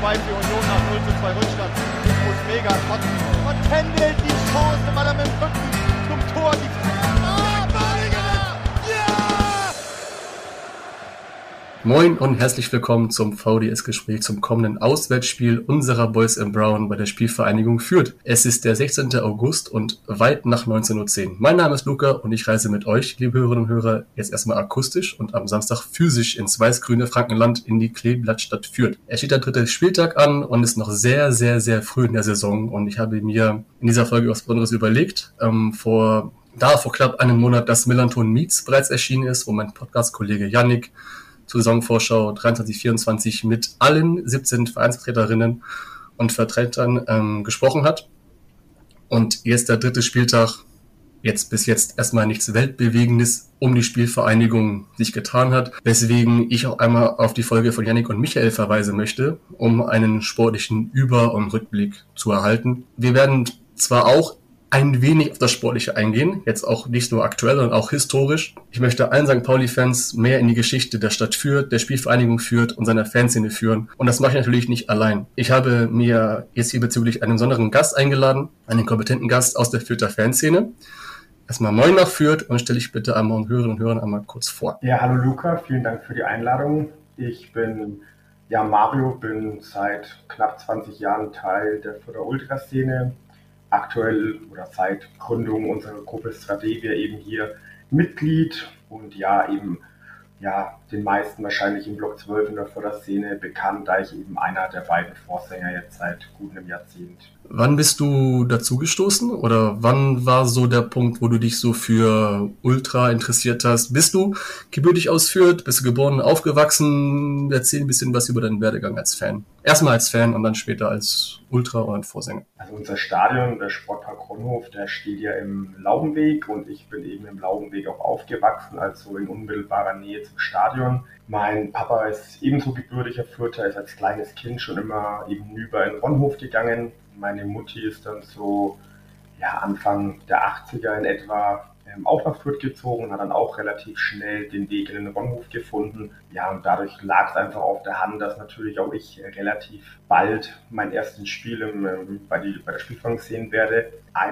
2 für Union nach 0:2 Rückstand. Und mega vertändelt die Chance, weil er mit dem Rücken zum Tor die Moin und herzlich willkommen zum VDS-Gespräch zum kommenden Auswärtsspiel unserer Boys in Brown bei der Spielvereinigung Fürth. Es ist der 16. August und weit nach 19:10 Uhr. Mein Name ist Luca und ich reise mit euch, liebe Hörerinnen und Hörer, jetzt erstmal akustisch und am Samstag physisch ins weiß-grüne Frankenland in die Kleeblattstadt Fürth. Es steht der 3. Spieltag an und ist noch sehr, sehr, sehr früh in der Saison und ich habe mir in dieser Folge was Besonderes überlegt. Vor knapp einem Monat das Millanton Meets bereits erschienen ist, wo mein Podcast-Kollege Yannick zur Saisonvorschau 23/24 mit allen 17 Vereinsvertreterinnen und Vertretern gesprochen hat. Und jetzt der 3. Spieltag, bis jetzt erstmal nichts Weltbewegendes um die Spielvereinigung sich getan hat, weswegen ich auch einmal auf die Folge von Yannick und Michael verweisen möchte, um einen sportlichen Über- und Rückblick zu erhalten. Wir werden zwar auch ein wenig auf das Sportliche eingehen, jetzt auch nicht nur aktuell, sondern auch historisch. Ich möchte allen St. Pauli-Fans mehr in die Geschichte der Stadt Fürth, der Spielvereinigung Fürth und seiner Fanszene führen. Und das mache ich natürlich nicht allein. Ich habe mir jetzt hier bezüglich einen besonderen Gast eingeladen, einen kompetenten Gast aus der Fürther Fanszene. Erstmal moin nach Fürth und stelle ich bitte einmal unseren Hörerinnen und Hörern einmal kurz vor. Ja, hallo Luca, vielen Dank für die Einladung. Ich bin Mario, bin seit knapp 20 Jahren Teil der Fürther Ultraszene. Aktuell oder seit Gründung unserer Gruppe Strategia eben hier Mitglied und den meisten wahrscheinlich im Block 12 in der Förderszene bekannt, da ich eben einer der beiden Vorsänger jetzt seit gut einem Jahrzehnt. Wann bist du dazu gestoßen oder wann war so der Punkt, wo du dich so für Ultra interessiert hast? Bist du gebürtig aus Fürth? Bist du geboren, aufgewachsen? Erzähl ein bisschen was über deinen Werdegang als Fan. Erstmal als Fan und dann später als Ultra und Vorsänger. Also unser Stadion, der Sportpark Ronhof, der steht ja im Laubenweg und ich bin eben im Laubenweg auch aufgewachsen, also in unmittelbarer Nähe zum Stadion. Mein Papa ist ebenso gebürtiger Fürther, ist als kleines Kind schon immer eben hinüber in Ronhof gegangen. Meine Mutti ist dann so Anfang der 80er in etwa auch nach Fürth gezogen und hat dann auch relativ schnell den Weg in den Ronhof gefunden. Ja, und dadurch lag es einfach auf der Hand, dass natürlich auch ich relativ bald mein erstes Spiel bei der Spielvereinigung sehen werde.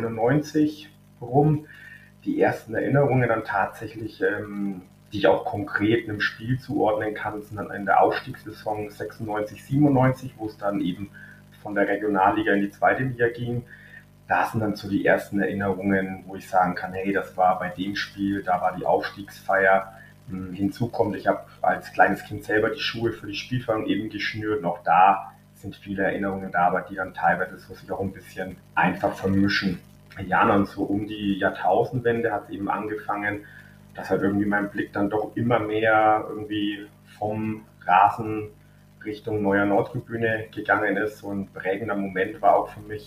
91 rum. Die ersten Erinnerungen dann tatsächlich, die ich auch konkret einem Spiel zuordnen kann, sind dann in der Aufstiegssaison 96, 97, wo es dann eben von der Regionalliga in die 2. Liga ging. Da sind dann so die ersten Erinnerungen, wo ich sagen kann, hey, das war bei dem Spiel, da war die Aufstiegsfeier. Hinzu kommt, ich habe als kleines Kind selber die Schuhe für die Spielvereinigung eben geschnürt. Und auch da sind viele Erinnerungen da, aber die dann teilweise so sich auch ein bisschen einfach vermischen. Ja, dann so um die Jahrtausendwende hat es eben angefangen, dass halt irgendwie mein Blick dann doch immer mehr irgendwie vom Rasen Richtung Neuer Nordtribüne gegangen ist. So ein prägender Moment war auch für mich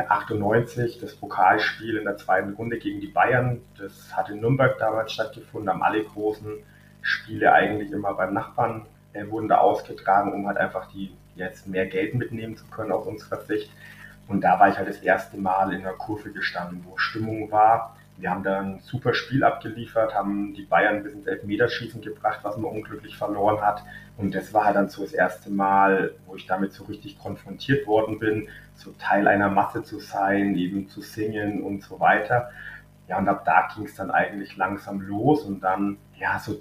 98, das Pokalspiel in der 2. Runde gegen die Bayern. Das hat in Nürnberg damals stattgefunden, haben alle großen Spiele eigentlich immer beim Nachbarn wurden da ausgetragen, um halt einfach die jetzt mehr Geld mitnehmen zu können aus unserer Sicht. Und da war ich halt das erste Mal in der Kurve gestanden, wo Stimmung war. Wir haben da ein super Spiel abgeliefert, haben die Bayern bis ins Elfmeterschießen gebracht, was man unglücklich verloren hat. Und das war halt dann so das erste Mal, wo ich damit so richtig konfrontiert worden bin, so Teil einer Masse zu sein, eben zu singen und so weiter. Ja, und ab da ging es dann eigentlich langsam los und dann, so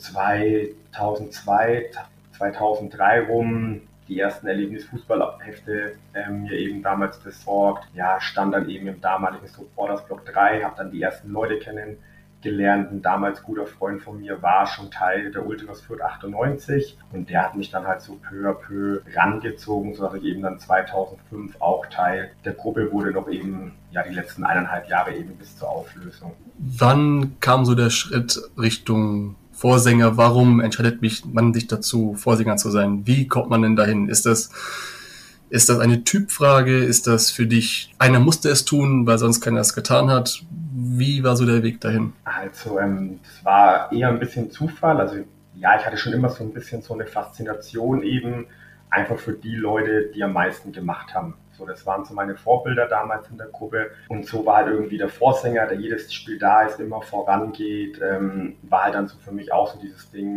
2002, 2003 rum, die ersten Erlebnisfußballhefte mir eben damals besorgt. Ja, stand dann eben im damaligen Supporters Block 3, habe dann die ersten Leute kennengelernt. Ein damals guter Freund von mir war schon Teil der Ultras Fürth 98 und der hat mich dann halt so peu à peu rangezogen, sodass ich eben dann 2005 auch Teil der Gruppe wurde, noch eben die letzten 1,5 Jahre eben bis zur Auflösung. Wann kam so der Schritt Richtung Vorsänger? Warum entscheidet man sich dazu, Vorsänger zu sein? Wie kommt man denn dahin? Ist das eine Typfrage? Ist das für dich, einer musste es tun, weil sonst keiner es getan hat? Wie war so der Weg dahin? Also, das war eher ein bisschen Zufall. Also, ich hatte schon immer so ein bisschen so eine Faszination eben einfach für die Leute, die am meisten gemacht haben. So, das waren so meine Vorbilder damals in der Gruppe. Und so war halt irgendwie der Vorsänger, der jedes Spiel da ist, immer vorangeht, war halt dann so für mich auch so dieses Ding,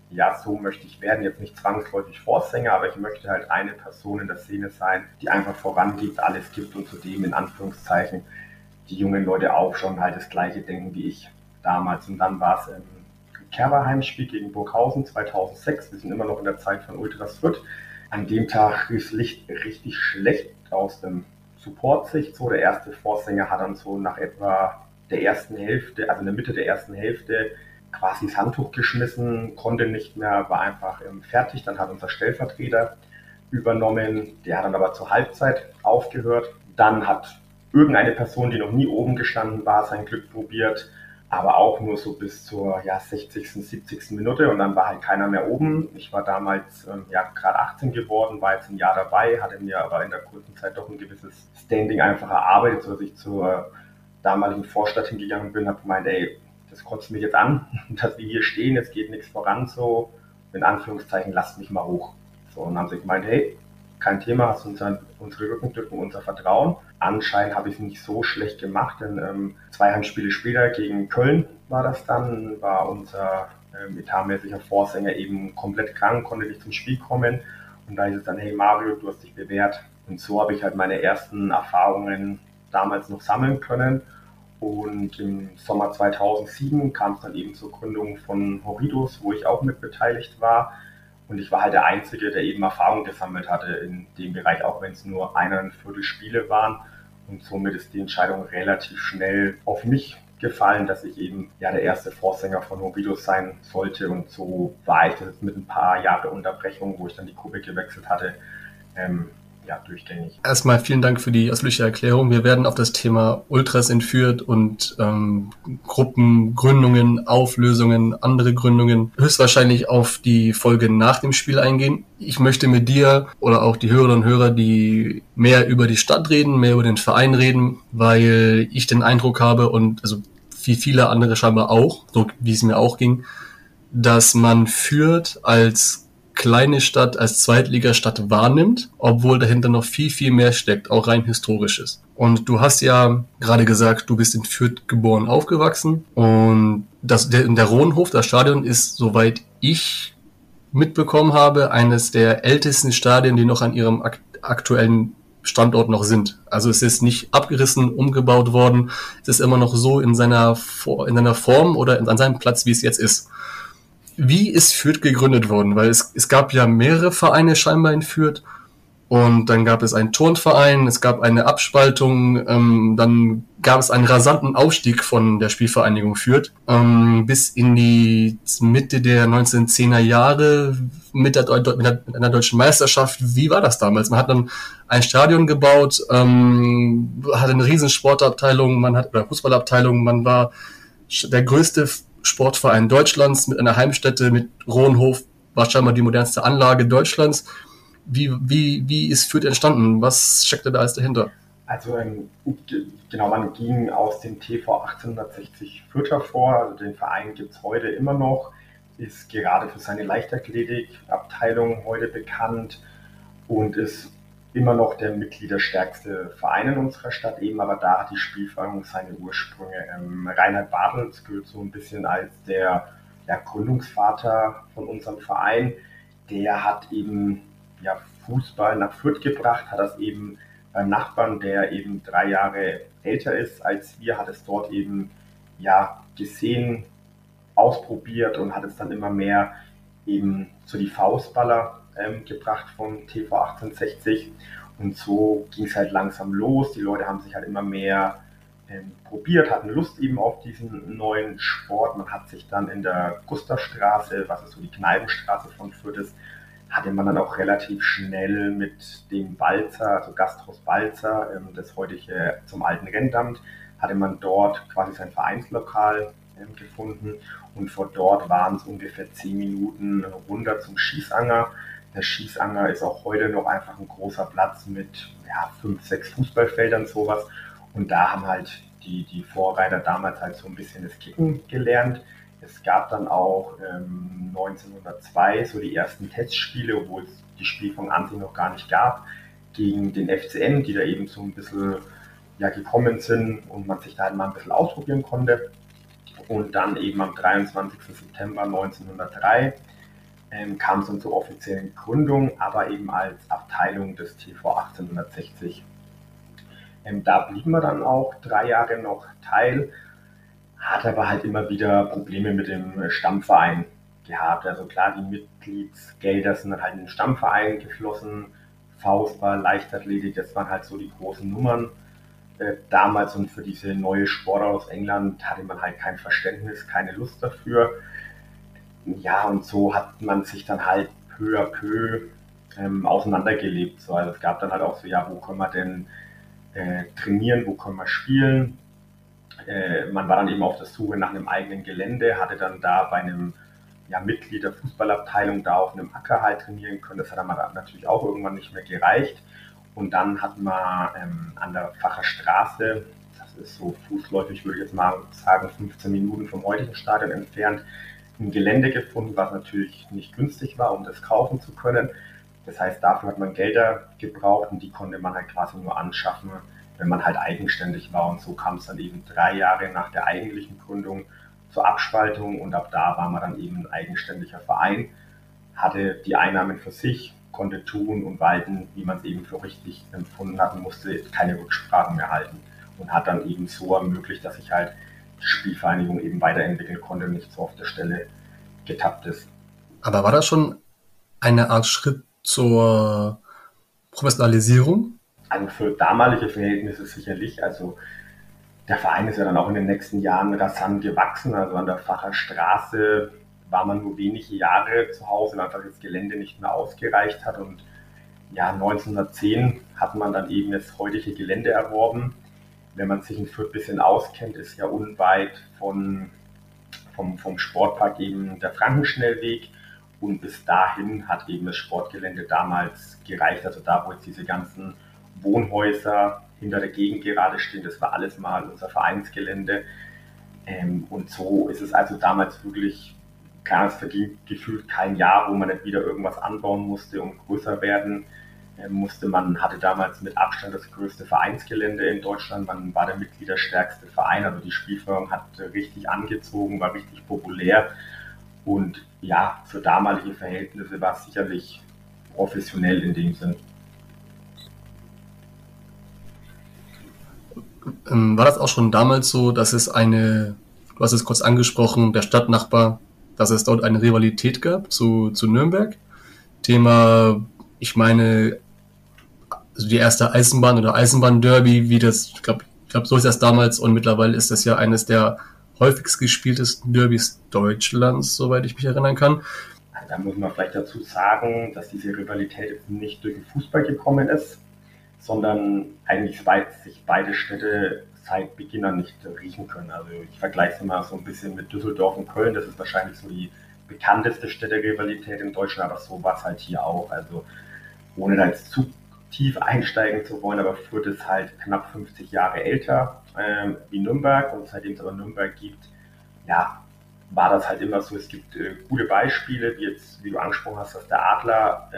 ja, so möchte ich werden, jetzt nicht zwangsläufig Vorsänger, aber ich möchte halt eine Person in der Szene sein, die einfach vorangeht, alles gibt und zudem in Anführungszeichen die jungen Leute auch schon halt das Gleiche denken wie ich damals. Und dann war es ein Kerber-Heimspiel gegen Burghausen 2006. Wir sind immer noch in der Zeit von Ultras Fürth. An dem Tag ist Licht richtig schlecht aus dem Support-Sicht. So, der erste Vorsänger hat dann so nach etwa der ersten Hälfte, also in der Mitte der ersten Hälfte, quasi das Handtuch geschmissen, konnte nicht mehr, war einfach fertig. Dann hat unser Stellvertreter übernommen, der hat dann aber zur Halbzeit aufgehört. Dann hat irgendeine Person, die noch nie oben gestanden war, sein Glück probiert, aber auch nur so bis zur 60., 70. Minute und dann war halt keiner mehr oben. Ich war damals gerade 18 geworden, war jetzt ein Jahr dabei, hatte mir aber in der kurzen Zeit doch ein gewisses Standing einfach erarbeitet, sodass ich zur damaligen Vorstadt hingegangen bin, habe gemeint, ey, das kotzt mich jetzt an, dass wir hier stehen, es geht nichts voran, so, in Anführungszeichen, lasst mich mal hoch. So, und dann haben sie gemeint, hey, kein Thema, hast unsere Rückendeckung, unser Vertrauen. Anscheinend habe ich es nicht so schlecht gemacht, denn 2 Heimspiele später gegen Köln war das dann, war unser etatmäßiger Vorsänger eben komplett krank, konnte nicht zum Spiel kommen. Und da hieß es dann, hey Mario, du hast dich bewährt. Und so habe ich halt meine ersten Erfahrungen damals noch sammeln können. Und im Sommer 2007 kam es dann eben zur Gründung von Horridus, wo ich auch mit beteiligt war. Und ich war halt der Einzige, der eben Erfahrung gesammelt hatte in dem Bereich, auch wenn es nur 1,25 Spiele waren. Und somit ist die Entscheidung relativ schnell auf mich gefallen, dass ich eben der erste Vorsänger von Horridus sein sollte. Und so war ich das mit ein paar Jahre Unterbrechung, wo ich dann die Gruppe gewechselt hatte, durchgängig. Erstmal vielen Dank für die ausführliche Erklärung. Wir werden auf das Thema Ultras entführt und Gruppengründungen, Auflösungen, andere Gründungen höchstwahrscheinlich auf die Folge nach dem Spiel eingehen. Ich möchte mit dir oder auch die Hörerinnen und Hörer, die mehr über die Stadt reden, mehr über den Verein reden, weil ich den Eindruck habe und also wie viele andere scheinbar auch, so wie es mir auch ging, dass man Fürth als kleine Stadt, als Zweitligastadt wahrnimmt, obwohl dahinter noch viel, viel mehr steckt, auch rein historisches. Und du hast ja gerade gesagt, du bist in Fürth geboren, aufgewachsen und der Rohnhof, das Stadion ist, soweit ich mitbekommen habe, eines der ältesten Stadien, die noch an ihrem aktuellen Standort noch sind. Also es ist nicht abgerissen, umgebaut worden, es ist immer noch so in seiner Form oder an seinem Platz, wie es jetzt ist. Wie ist Fürth gegründet worden? Weil es gab ja mehrere Vereine scheinbar in Fürth und dann gab es einen Turnverein, es gab eine Abspaltung, dann gab es einen rasanten Aufstieg von der Spielvereinigung Fürth bis in die Mitte der 1910er Jahre mit einer deutschen Meisterschaft. Wie war das damals? Man hat dann ein Stadion gebaut, hatte eine riesen Sportabteilung, oder Fußballabteilung, man war der größte Sportverein Deutschlands mit einer Heimstätte, mit Rohnhof, war scheinbar die modernste Anlage Deutschlands. Wie ist Fürth entstanden? Was steckte da alles dahinter? Also genau, man ging aus dem TV 1860 Fürth hervor, also den Verein gibt es heute immer noch, ist gerade für seine Leichtathletikabteilung heute bekannt und ist immer noch der mitgliederstärkste Verein in unserer Stadt eben, aber da hat die Spielvereinigung seine Ursprünge. Reinhard Bartels gilt so ein bisschen als der Gründungsvater von unserem Verein. Der hat eben Fußball nach Fürth gebracht, hat das eben beim Nachbarn, der eben 3 Jahre älter ist als wir, hat es dort eben gesehen, ausprobiert und hat es dann immer mehr eben zu die Faustballer gebracht vom TV 1860 und so ging es halt langsam los. Die Leute haben sich halt immer mehr probiert, hatten Lust eben auf diesen neuen Sport. Man hat sich dann in der Gustavstraße, was ist so die Kneipenstraße von Fürth ist, hatte man dann auch relativ schnell mit dem Balzer, also Gasthaus Balzer, das heutige zum alten Rentamt, hatte man dort quasi sein Vereinslokal gefunden und von dort waren es ungefähr 10 Minuten runter zum Schießanger. Der Schießanger ist auch heute noch einfach ein großer Platz mit 5, 6 Fußballfeldern, sowas. Und da haben halt die Vorreiter damals halt so ein bisschen das Kicken gelernt. Es gab dann auch 1902 so die ersten Testspiele, obwohl es die Spielform an sich noch gar nicht gab, gegen den FCN, die da eben so ein bisschen gekommen sind und man sich da halt mal ein bisschen ausprobieren konnte. Und dann eben am 23. September 1903 kam es dann zur offiziellen Gründung, aber eben als Abteilung des TV 1860. Da blieben wir dann auch 3 Jahre noch Teil, hat aber halt immer wieder Probleme mit dem Stammverein gehabt. Also klar, die Mitgliedsgelder sind dann halt in den Stammverein geflossen, Faustball, Leichtathletik, das waren halt so die großen Nummern damals, und für diese neue Sportart aus England hatte man halt kein Verständnis, keine Lust dafür. Ja, und so hat man sich dann halt peu à peu auseinandergelebt. So. Also es gab dann halt auch so, ja, wo können wir denn trainieren, wo können wir spielen. Man war dann eben auf der Suche nach einem eigenen Gelände, hatte dann da bei einem Mitglied der Fußballabteilung da auf einem Acker halt trainieren können. Das hat dann natürlich auch irgendwann nicht mehr gereicht. Und dann hatten wir an der Facher Straße, das ist so fußläufig, würde ich jetzt mal sagen, 15 Minuten vom heutigen Stadion entfernt, ein Gelände gefunden, was natürlich nicht günstig war, um das kaufen zu können. Das heißt, dafür hat man Gelder gebraucht und die konnte man halt quasi nur anschaffen, wenn man halt eigenständig war. Und so kam es dann eben 3 Jahre nach der eigentlichen Gründung zur Abspaltung, und ab da war man dann eben ein eigenständiger Verein, hatte die Einnahmen für sich, konnte tun und walten, wie man es eben für richtig empfunden hat, und musste keine Rücksprachen mehr halten, und hat dann eben so ermöglicht, dass sich halt die Spielvereinigung eben weiterentwickeln konnte und nicht so auf der Stelle getappt ist. Aber war das schon eine Art Schritt zur Professionalisierung? Also für damalige Verhältnisse sicherlich. Also der Verein ist ja dann auch in den nächsten Jahren rasant gewachsen. Also an der Facher Straße war man nur wenige Jahre zu Hause, weil einfach das Gelände nicht mehr ausgereicht hat. Und ja, 1910 hat man dann eben das heutige Gelände erworben. Wenn man sich in Fürth ein bisschen auskennt, ist ja unweit vom Sportpark eben der Frankenschnellweg. Und bis dahin hat eben das Sportgelände damals gereicht. Also da, wo jetzt diese ganzen Wohnhäuser hinter der Gegend gerade stehen, das war alles mal unser Vereinsgelände. Und so ist es also damals wirklich, es verging gefühlt kein Jahr, wo man nicht wieder irgendwas anbauen musste und größer werden musste. Man hatte damals mit Abstand das größte Vereinsgelände in Deutschland. Man war der mitgliederstärkste Verein, also die Spielförderung hat richtig angezogen, war richtig populär. Und ja, für damalige Verhältnisse war es sicherlich professionell in dem Sinn. War das auch schon damals so, dass es du hast es kurz angesprochen, der Stadtnachbar, dass es dort eine Rivalität gab zu Nürnberg? Thema, ich meine, also die erste Eisenbahn oder Eisenbahnderby, wie das, ich glaube, so ist das damals, und mittlerweile ist das ja eines der häufigst gespieltesten Derbys Deutschlands, soweit ich mich erinnern kann. Da muss man vielleicht dazu sagen, dass diese Rivalität jetzt nicht durch den Fußball gekommen ist, sondern eigentlich sich beide Städte seit Beginn an nicht riechen können. Also ich vergleiche es immer so ein bisschen mit Düsseldorf und Köln. Das ist wahrscheinlich so die bekannteste Städterivalität in Deutschland, aber so war es halt hier auch. Also ohne da jetzt zu tief einsteigen zu wollen, aber Fürth ist halt knapp 50 Jahre älter wie Nürnberg, und seitdem es aber Nürnberg gibt, ja, war das halt immer so. Es gibt gute Beispiele, wie du angesprochen hast, dass der Adler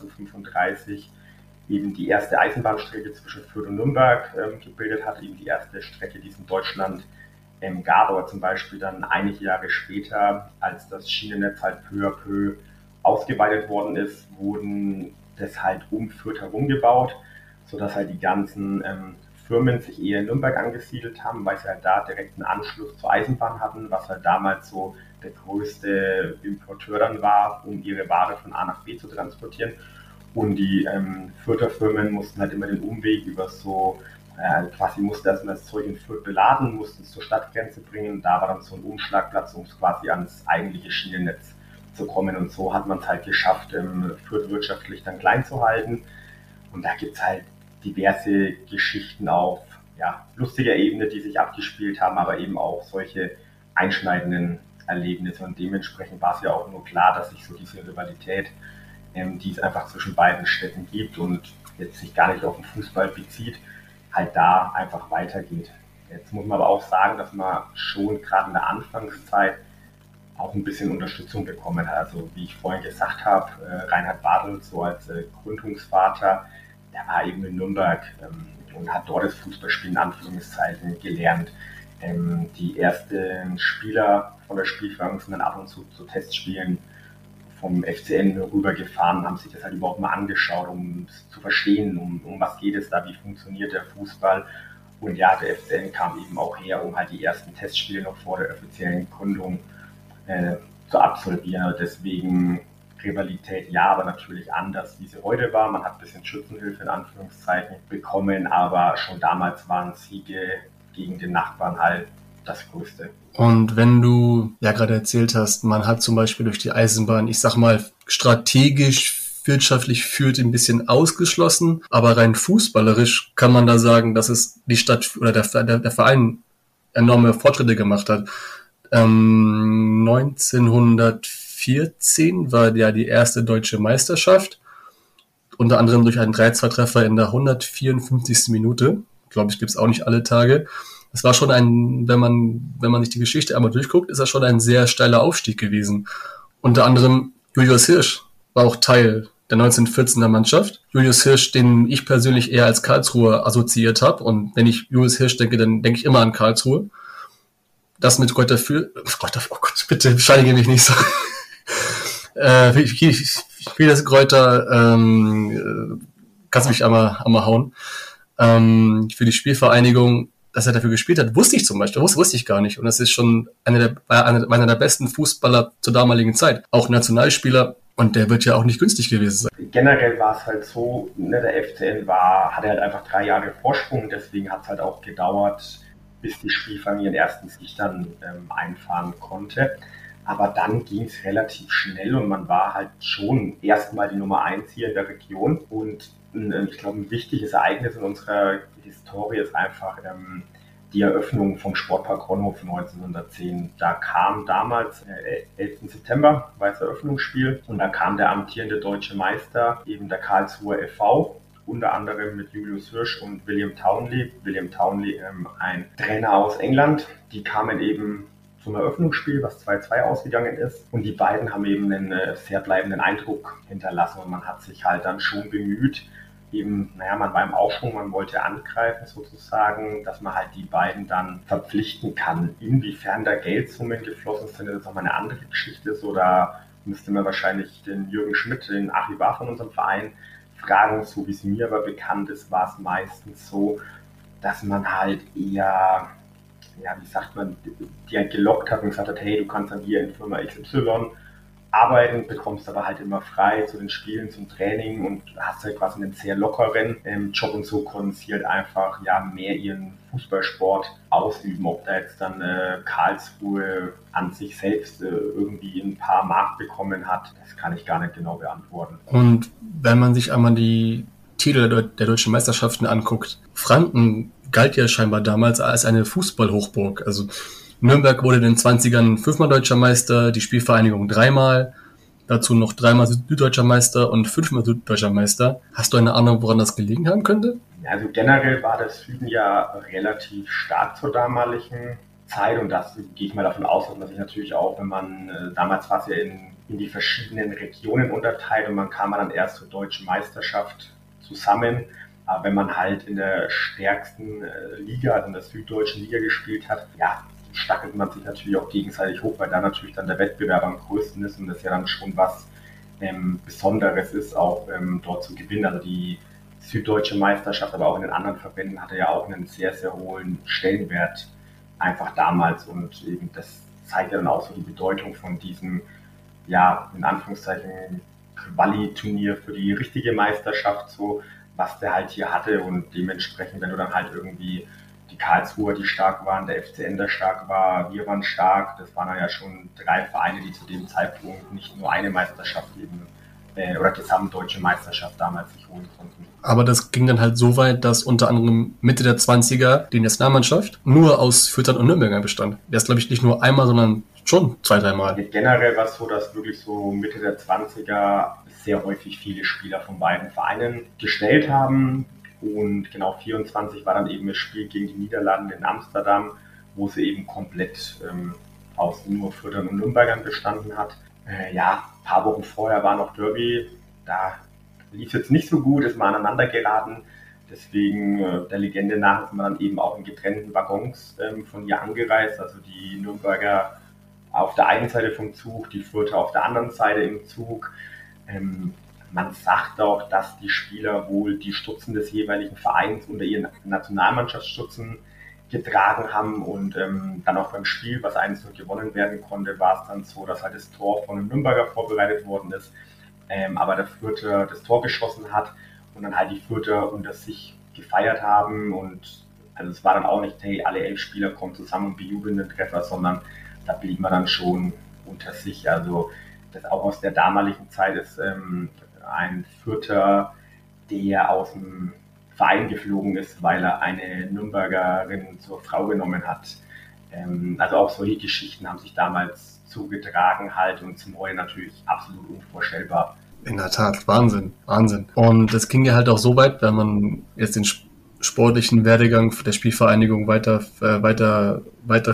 1835 eben die erste Eisenbahnstrecke zwischen Fürth und Nürnberg gebildet hat, eben die erste Strecke, die es in Deutschland gab, aber zum Beispiel dann einige Jahre später, als das Schienennetz halt peu à peu ausgeweitet worden ist, wurden das halt um Fürth herum gebaut, sodass halt die ganzen Firmen sich eher in Nürnberg angesiedelt haben, weil sie halt da direkt einen Anschluss zur Eisenbahn hatten, was halt damals so der größte Importeur dann war, um ihre Ware von A nach B zu transportieren. Und die Fürther Firmen mussten halt immer den Umweg über quasi musste erstmal das Zeug in Fürth beladen, mussten es zur Stadtgrenze bringen. Da war dann so ein Umschlagplatz, um es quasi ans eigentliche Schienennetz zu kommen. Und so hat man es halt geschafft, Fürth wirtschaftlich dann klein zu halten. Und da gibt es halt diverse Geschichten auf lustiger Ebene, die sich abgespielt haben, aber eben auch solche einschneidenden Erlebnisse. Und dementsprechend war es ja auch nur klar, dass sich so diese Rivalität, die es einfach zwischen beiden Städten gibt und jetzt sich gar nicht auf den Fußball bezieht, halt da einfach weitergeht. Jetzt muss man aber auch sagen, dass man schon gerade in der Anfangszeit auch ein bisschen Unterstützung bekommen hat. Also wie ich vorhin gesagt habe, Reinhard Bartels so als Gründungsvater, der war eben in Nürnberg und hat dort das Fußballspielen in Anführungszeichen gelernt. Die ersten Spieler von der Spielförderung sind dann ab und zu Testspielen vom FCN rübergefahren, haben sich das halt überhaupt mal angeschaut, um es zu verstehen, um was geht es da, wie funktioniert der Fußball. Und ja, der FCN kam eben auch her, um halt die ersten Testspiele noch vor der offiziellen Gründung zu absolvieren. Deswegen Rivalität ja, aber natürlich anders, wie sie heute war. Man hat ein bisschen Schützenhilfe in Anführungszeichen bekommen, aber schon damals waren Siege gegen den Nachbarn halt das Größte. Und wenn du ja gerade erzählt hast, man hat zum Beispiel durch die Eisenbahn, ich sag mal, strategisch, wirtschaftlich führt ein bisschen ausgeschlossen, aber rein fußballerisch kann man da sagen, dass es die Stadt oder der Verein enorme Fortschritte gemacht hat. 1914 war ja die erste deutsche Meisterschaft, unter anderem durch einen 3-2-Treffer in der 154. Minute. Glaube ich, gibt's auch nicht alle Tage. Das war schon wenn man sich die Geschichte einmal durchguckt, ist das schon ein sehr steiler Aufstieg gewesen. Unter anderem Julius Hirsch war auch Teil der 1914er Mannschaft. Julius Hirsch, den ich persönlich eher als Karlsruher assoziiert habe. Und wenn ich Julius Hirsch denke, dann denke ich immer an Karlsruhe. Das mit Kräuter für... Oh Gott, bitte bescheinige mich nicht so. Wie das Kräuter, kannst du mich einmal hauen. Für die Spielvereinigung, dass er dafür gespielt hat, wusste ich zum Beispiel, wusste ich gar nicht. Und das ist schon einer der besten Fußballer zur damaligen Zeit. Auch Nationalspieler. Und der wird ja auch nicht günstig gewesen sein. Generell war es halt so, der FCN hatte halt einfach 3 Jahre Vorsprung. Deswegen hat es halt auch gedauert, bis die Spielfamilie den ersten Sieg dann einfahren konnte. Aber dann ging es relativ schnell und man war halt schon erstmal die Nummer 1 hier in der Region. Und ich glaube, ein wichtiges Ereignis in unserer Historie ist einfach die Eröffnung vom Sportpark Ronhof 1910. Da kam damals, 11. September war das Eröffnungsspiel und da kam der amtierende deutsche Meister, eben der Karlsruher FV, unter anderem mit Julius Hirsch und William Townley. William Townley, ein Trainer aus England. Die kamen eben zum Eröffnungsspiel, was 2-2 ausgegangen ist. Und die beiden haben eben einen sehr bleibenden Eindruck hinterlassen. Und man hat sich halt dann schon bemüht, man war im Aufschwung, man wollte angreifen sozusagen, dass man halt die beiden dann verpflichten kann. Inwiefern da Geldsummen geflossen sind, das ist nochmal eine andere Geschichte. So, da müsste man wahrscheinlich den Jürgen Schmidt, den Archivar von unserem Verein, fragen. So wie es mir aber bekannt ist, war es meistens so, dass man halt eher, die halt gelockt hat und gesagt hat, hey, du kannst dann hier in Firma XY arbeiten, bekommst aber halt immer frei zu den Spielen, zum Training und hast halt quasi einen sehr lockeren Job und so konnten sie halt einfach mehr ihren Fußballsport ausüben. Ob da jetzt dann Karlsruhe an sich selbst irgendwie ein paar Mark bekommen hat, das kann ich gar nicht genau beantworten. Und wenn man sich einmal die Titel der deutschen Meisterschaften anguckt, Franken galt ja scheinbar damals als eine Fußballhochburg. Also Nürnberg wurde in den 20ern 5-mal deutscher Meister, die Spielvereinigung 3-mal, dazu noch 3-mal süddeutscher Meister und 5-mal süddeutscher Meister. Hast du eine Ahnung, woran das gelegen haben könnte? Also generell war der Süden ja relativ stark zur damaligen Zeit und das gehe ich mal davon aus, dass man sich natürlich auch, wenn man, damals war es ja in die verschiedenen Regionen unterteilt und man kam dann erst zur deutschen Meisterschaft zusammen. Aber wenn man halt in der stärksten Liga, also in der süddeutschen Liga gespielt hat, stackelt man sich natürlich auch gegenseitig hoch, weil da natürlich dann der Wettbewerb am größten ist und das ja dann schon was Besonderes ist, auch dort zu gewinnen. Also die süddeutsche Meisterschaft, aber auch in den anderen Verbänden hatte ja auch einen sehr, sehr hohen Stellenwert einfach damals und eben das zeigt ja dann auch so die Bedeutung von diesem, in Anführungszeichen Quali-Turnier für die richtige Meisterschaft, so was der halt hier hatte und dementsprechend, wenn du dann halt irgendwie die Karlsruher, die stark waren, der FCN, der stark war, wir waren stark. Das waren ja schon 3 Vereine, die zu dem Zeitpunkt nicht nur eine Meisterschaft eben oder gesamtdeutsche Meisterschaft damals sich holen konnten. Aber das ging dann halt so weit, dass unter anderem Mitte der 20er die Nationalmannschaft nur aus Fürthern und Nürnbergern bestand. Das glaube ich nicht nur einmal, sondern schon 2-3 Mal. Generell war es so, dass wirklich so Mitte der 20er sehr häufig viele Spieler von beiden Vereinen gestellt haben. Und genau 24 war dann eben das Spiel gegen die Niederlande in Amsterdam, wo sie eben komplett aus nur Fürthern und Nürnbergern bestanden hat. Ein paar Wochen vorher war noch Derby, da lief es jetzt nicht so gut, ist mal aneinander geraten. Deswegen der Legende nach ist man dann eben auch in getrennten Waggons von hier angereist. Also die Nürnberger auf der einen Seite vom Zug, die Fürther auf der anderen Seite im Zug. Man sagt auch, dass die Spieler wohl die Stutzen des jeweiligen Vereins unter ihren Nationalmannschaftsstutzen getragen haben und dann auch beim Spiel, was 1-0 gewonnen werden konnte, war es dann so, dass halt das Tor von einem Nürnberger vorbereitet worden ist, aber der Fürther das Tor geschossen hat und dann halt die Fürther unter sich gefeiert haben und also es war dann auch nicht, hey, alle 11 Spieler kommen zusammen und bejubeln den Treffer, sondern da blieb man dann schon unter sich. Also das auch aus der damaligen Zeit ist ein Fürther, der aus dem Verein geflogen ist, weil er eine Nürnbergerin zur Frau genommen hat. Also auch solche Geschichten haben sich damals zugetragen halt und zum heute natürlich absolut unvorstellbar. In der Tat, Wahnsinn. Und es ging ja halt auch so weit, wenn man jetzt den sportlichen Werdegang der Spielvereinigung weiterführt.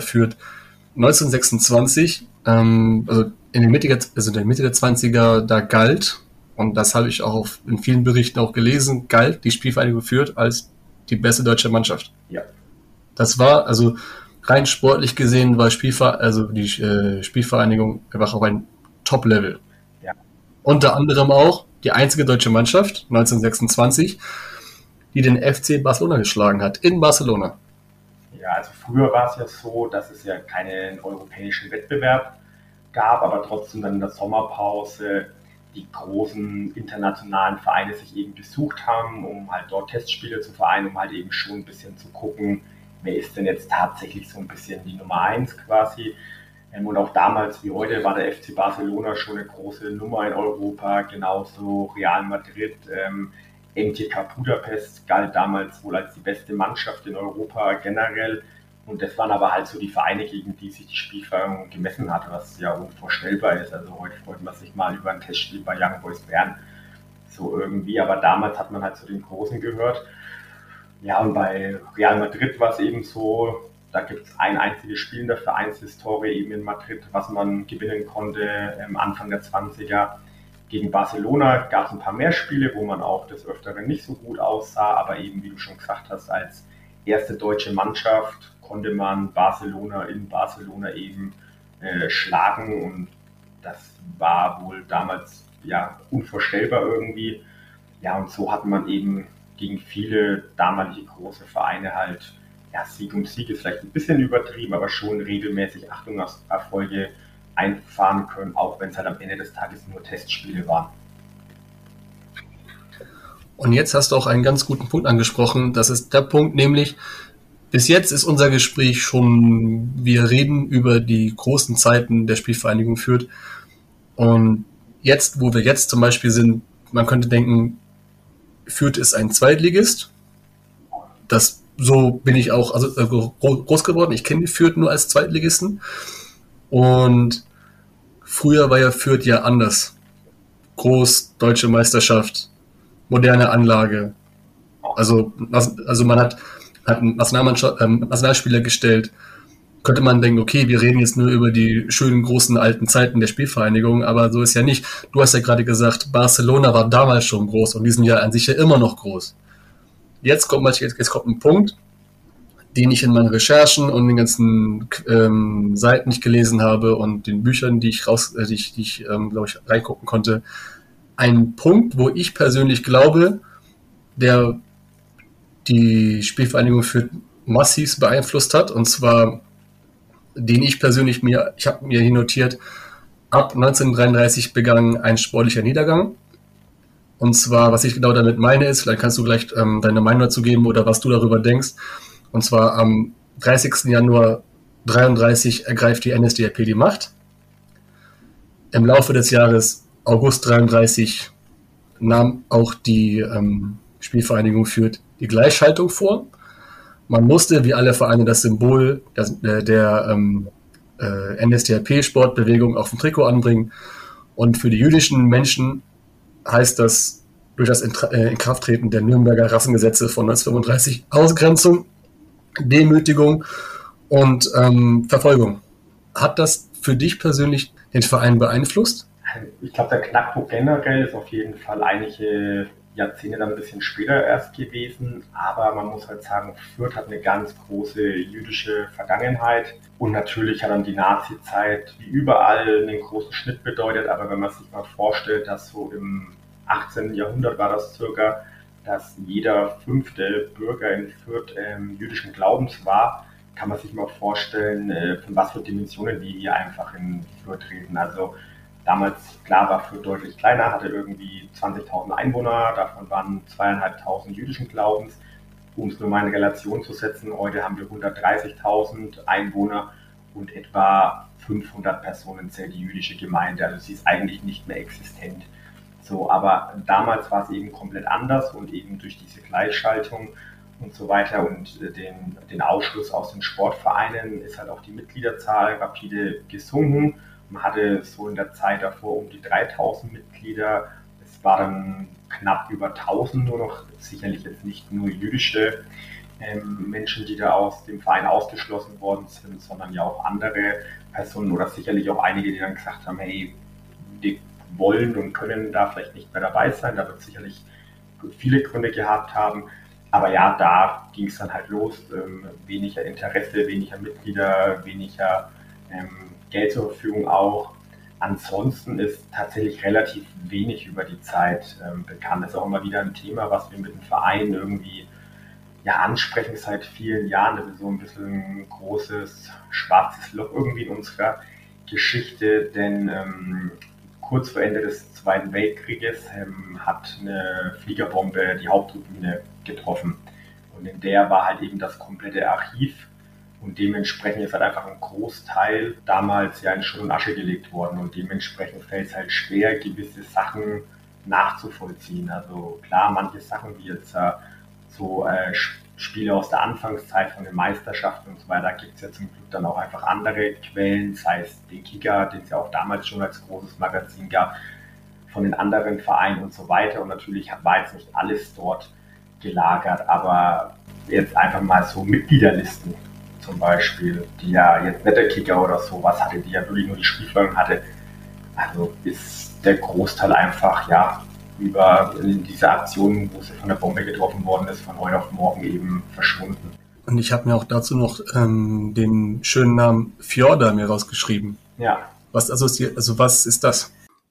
1926, also in der Mitte der 20er, da galt, und das habe ich auch in vielen Berichten auch gelesen, galt die Spielvereinigung Fürth als die beste deutsche Mannschaft. Ja. Das war, also rein sportlich gesehen, war die Spielvereinigung einfach auf ein Top-Level. Ja. Unter anderem auch die einzige deutsche Mannschaft, 1926, die den FC Barcelona geschlagen hat, in Barcelona. Ja, also früher war es ja so, dass es ja keinen europäischen Wettbewerb gab, aber trotzdem dann in der Sommerpause die großen internationalen Vereine sich eben besucht haben, um halt dort Testspiele zu vereinen, um halt eben schon ein bisschen zu gucken, wer ist denn jetzt tatsächlich so ein bisschen die Nummer 1 quasi. Und auch damals wie heute war der FC Barcelona schon eine große Nummer in Europa, genauso Real Madrid, MTK Budapest galt damals wohl als die beste Mannschaft in Europa generell. Und das waren aber halt so die Vereine, gegen die sich die Spielvereinigung gemessen hat, was ja unvorstellbar ist. Also heute freut man sich mal über ein Testspiel bei Young Boys Bern. So irgendwie, aber damals hat man halt zu den Großen gehört. Ja, und bei Real Madrid war es eben so, da gibt es ein einziges Spiel in der Vereinshistorie eben in Madrid, was man gewinnen konnte Anfang der 20er. Gegen Barcelona gab es ein paar mehr Spiele, wo man auch des Öfteren nicht so gut aussah, aber eben, wie du schon gesagt hast, als erste deutsche Mannschaft konnte man Barcelona in Barcelona eben schlagen und das war wohl damals ja unvorstellbar irgendwie. Ja, und so hat man eben gegen viele damalige große Vereine halt, ja, Sieg um Sieg ist vielleicht ein bisschen übertrieben, aber schon regelmäßig Achtungserfolge einfahren können, auch wenn es halt am Ende des Tages nur Testspiele waren. Und jetzt hast du auch einen ganz guten Punkt angesprochen. Das ist der Punkt, nämlich bis jetzt ist unser Gespräch schon, wir reden über die großen Zeiten der Spielvereinigung Fürth. Und jetzt, wo wir jetzt zum Beispiel sind, man könnte denken, Fürth ist ein Zweitligist. So bin ich auch groß geworden. Ich kenne Fürth nur als Zweitligisten. Und früher war ja Fürth ja anders. Groß, deutsche Meisterschaft, moderne Anlage. Also man hat einen Nationalspieler gestellt. Könnte man denken, okay, wir reden jetzt nur über die schönen, großen, alten Zeiten der Spielvereinigung, aber so ist ja nicht. Du hast ja gerade gesagt, Barcelona war damals schon groß und die sind ja an sich ja immer noch groß. Jetzt kommt ein Punkt, den ich in meinen Recherchen und den ganzen Seiten, die ich gelesen habe und den Büchern, die ich glaube ich, reingucken konnte, ein Punkt, wo ich persönlich glaube, der die Spielvereinigung Fürth massiv beeinflusst hat, und zwar den ich persönlich ich habe mir hier notiert, ab 1933 begann ein sportlicher Niedergang. Und zwar, was ich genau damit meine ist, vielleicht kannst du gleich deine Meinung dazu geben oder was du darüber denkst. Und zwar am 30. Januar 1933 ergreift die NSDAP die Macht. Im Laufe des Jahres August 1933 nahm auch die Spielvereinigung Fürth die Gleichschaltung vor. Man musste, wie alle Vereine, das Symbol der NSDAP-Sportbewegung auf dem Trikot anbringen. Und für die jüdischen Menschen heißt das durch das Inkrafttreten der Nürnberger Rassengesetze von 1935 Ausgrenzung, Demütigung und Verfolgung. Hat das für dich persönlich den Verein beeinflusst? Ich glaube, der Knackpunkt generell ist auf jeden Fall einige Jahrzehnte dann ein bisschen später erst gewesen, aber man muss halt sagen, Fürth hat eine ganz große jüdische Vergangenheit und natürlich hat dann die Nazi-Zeit wie überall einen großen Schnitt bedeutet, aber wenn man sich mal vorstellt, dass so im 18. Jahrhundert war das circa, dass jeder 5. Bürger in Fürth jüdischen Glaubens war, kann man sich mal vorstellen, von was für Dimensionen wir hier einfach in Fürth reden. Also damals, klar, war Fürth deutlich kleiner, hatte irgendwie 20.000 Einwohner, davon waren 2.500 jüdischen Glaubens. Um es nur mal in Relation zu setzen, heute haben wir 130.000 Einwohner und etwa 500 Personen zählt die jüdische Gemeinde. Also sie ist eigentlich nicht mehr existent. So, aber damals war es eben komplett anders und eben durch diese Gleichschaltung und so weiter und den Ausschluss aus den Sportvereinen ist halt auch die Mitgliederzahl rapide gesunken. Man hatte so in der Zeit davor um die 3.000 Mitglieder. Es war dann knapp über 1.000 nur noch, sicherlich jetzt nicht nur jüdische Menschen, die da aus dem Verein ausgeschlossen worden sind, sondern ja auch andere Personen oder sicherlich auch einige, die dann gesagt haben, hey, wir wollen und können da vielleicht nicht mehr dabei sein. Da wird sicherlich viele Gründe gehabt haben. Aber ja, da ging es dann halt los. Weniger Interesse, weniger Mitglieder, weniger Geld zur Verfügung auch. Ansonsten ist tatsächlich relativ wenig über die Zeit bekannt. Das ist auch immer wieder ein Thema, was wir mit dem Verein irgendwie ansprechen seit vielen Jahren. Das ist so ein bisschen ein großes schwarzes Loch irgendwie in unserer Geschichte, denn kurz vor Ende des Zweiten Weltkrieges hat eine Fliegerbombe die Haupttribüne getroffen. Und in der war halt eben das komplette Archiv und dementsprechend ist halt einfach ein Großteil damals in Schutt und Asche gelegt worden und dementsprechend fällt es halt schwer, gewisse Sachen nachzuvollziehen. Also klar, manche Sachen wie jetzt Spiele aus der Anfangszeit von den Meisterschaften und so weiter, gibt es ja zum Glück dann auch einfach andere Quellen, sei es den Kicker, den es ja auch damals schon als großes Magazin gab, von den anderen Vereinen und so weiter. Und natürlich war jetzt nicht alles dort gelagert, aber jetzt einfach mal so Mitgliederlisten zum Beispiel, die ja jetzt nicht der Kicker oder sowas hatte, die ja wirklich nur die Spielfolgen hatte. Also ist der Großteil einfach, über diese Aktion, wo sie von der Bombe getroffen worden ist, von heute auf morgen eben verschwunden. Und ich habe mir auch dazu noch den schönen Namen Fjorda mir rausgeschrieben. Ja. Was ist das?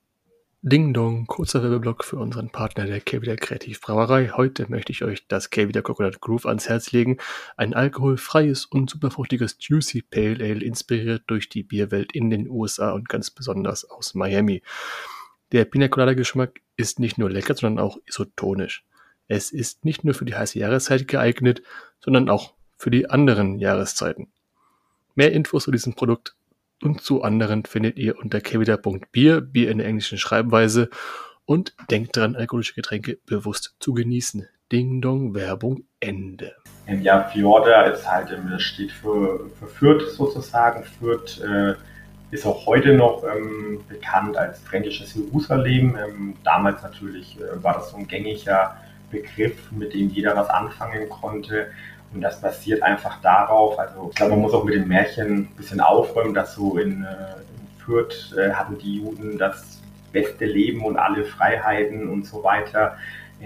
Ding Dong, kurzer Werbeblock für unseren Partner der Keveler Kreativbrauerei. Heute möchte ich euch das Keveler Coconut Groove ans Herz legen. Ein alkoholfreies und superfruchtiges Juicy Pale Ale, inspiriert durch die Bierwelt in den USA und ganz besonders aus Miami. Der Pina Colada Geschmack ist nicht nur lecker, sondern auch isotonisch. Es ist nicht nur für die heiße Jahreszeit geeignet, sondern auch für die anderen Jahreszeiten. Mehr Infos zu diesem Produkt und zu anderen findet ihr unter keveler.bier, Bier in der englischen Schreibweise, und denkt dran, alkoholische Getränke bewusst zu genießen. Ding Dong, Werbung, Ende. Fjorda ist halt, das steht für Fürth sozusagen. Fürth ist auch heute noch bekannt als fränkisches Jerusalem. Damals natürlich war das so ein gängiger Begriff, mit dem jeder was anfangen konnte. Und das basiert einfach darauf, also ich glaube, man muss auch mit dem Märchen ein bisschen aufräumen, dass so in Fürth hatten die Juden das beste Leben und alle Freiheiten und so weiter.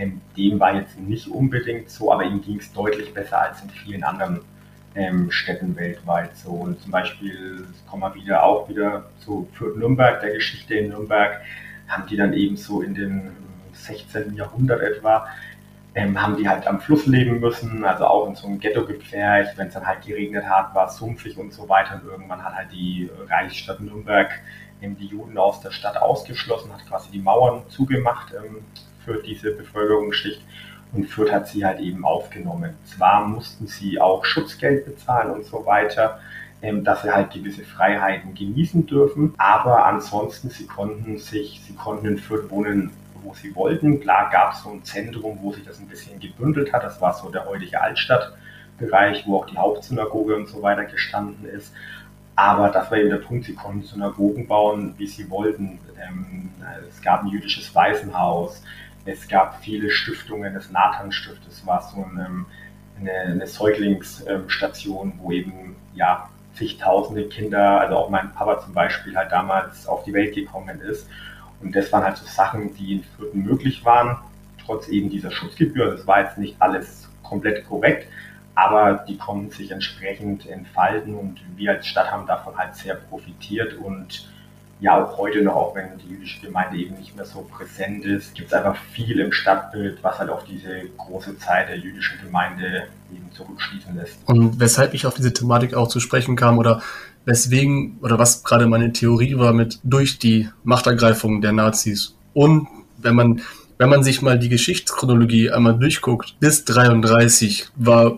Dem war jetzt nicht unbedingt so, aber ihm ging es deutlich besser als in vielen anderen Städten weltweit. So. Und zum Beispiel, kommen wir auch wieder zu Fürth-Nürnberg, der Geschichte in Nürnberg, haben die dann eben so in den 16. Jahrhundert etwa, haben die halt am Fluss leben müssen, also auch in so einem Ghetto gepfercht. Wenn es dann halt geregnet hat, war es sumpfig und so weiter. Und irgendwann hat halt die Reichsstadt Nürnberg die Juden aus der Stadt ausgeschlossen, hat quasi die Mauern zugemacht für diese Bevölkerungsschicht. Und Fürth hat sie halt eben aufgenommen. Zwar mussten sie auch Schutzgeld bezahlen und so weiter, dass sie halt gewisse Freiheiten genießen dürfen. Aber ansonsten, sie konnten in Fürth wohnen, wo sie wollten. Klar gab es so ein Zentrum, wo sich das ein bisschen gebündelt hat. Das war so der heutige Altstadtbereich, wo auch die Hauptsynagoge und so weiter gestanden ist. Aber das war eben der Punkt, sie konnten Synagogen bauen, wie sie wollten. Es gab ein jüdisches Waisenhaus, es gab viele Stiftungen, das Nathan-Stift, das war so eine Säuglingsstation, wo eben zigtausende Kinder, also auch mein Papa zum Beispiel, halt damals auf die Welt gekommen ist. Und das waren halt so Sachen, die in Fürth möglich waren. trotz eben dieser Schutzgebühr. Das war jetzt nicht alles komplett korrekt, aber die konnten sich entsprechend entfalten und wir als Stadt haben davon halt sehr profitiert und ja, auch heute noch, auch wenn die jüdische Gemeinde eben nicht mehr so präsent ist, gibt es einfach viel im Stadtbild, was halt auf diese große Zeit der jüdischen Gemeinde eben zurückschließen lässt. Und weshalb ich auf diese Thematik auch zu sprechen kam oder weswegen oder was gerade meine Theorie war mit durch die Machtergreifung der Nazis und wenn man sich mal die Geschichtschronologie einmal durchguckt, bis 33 war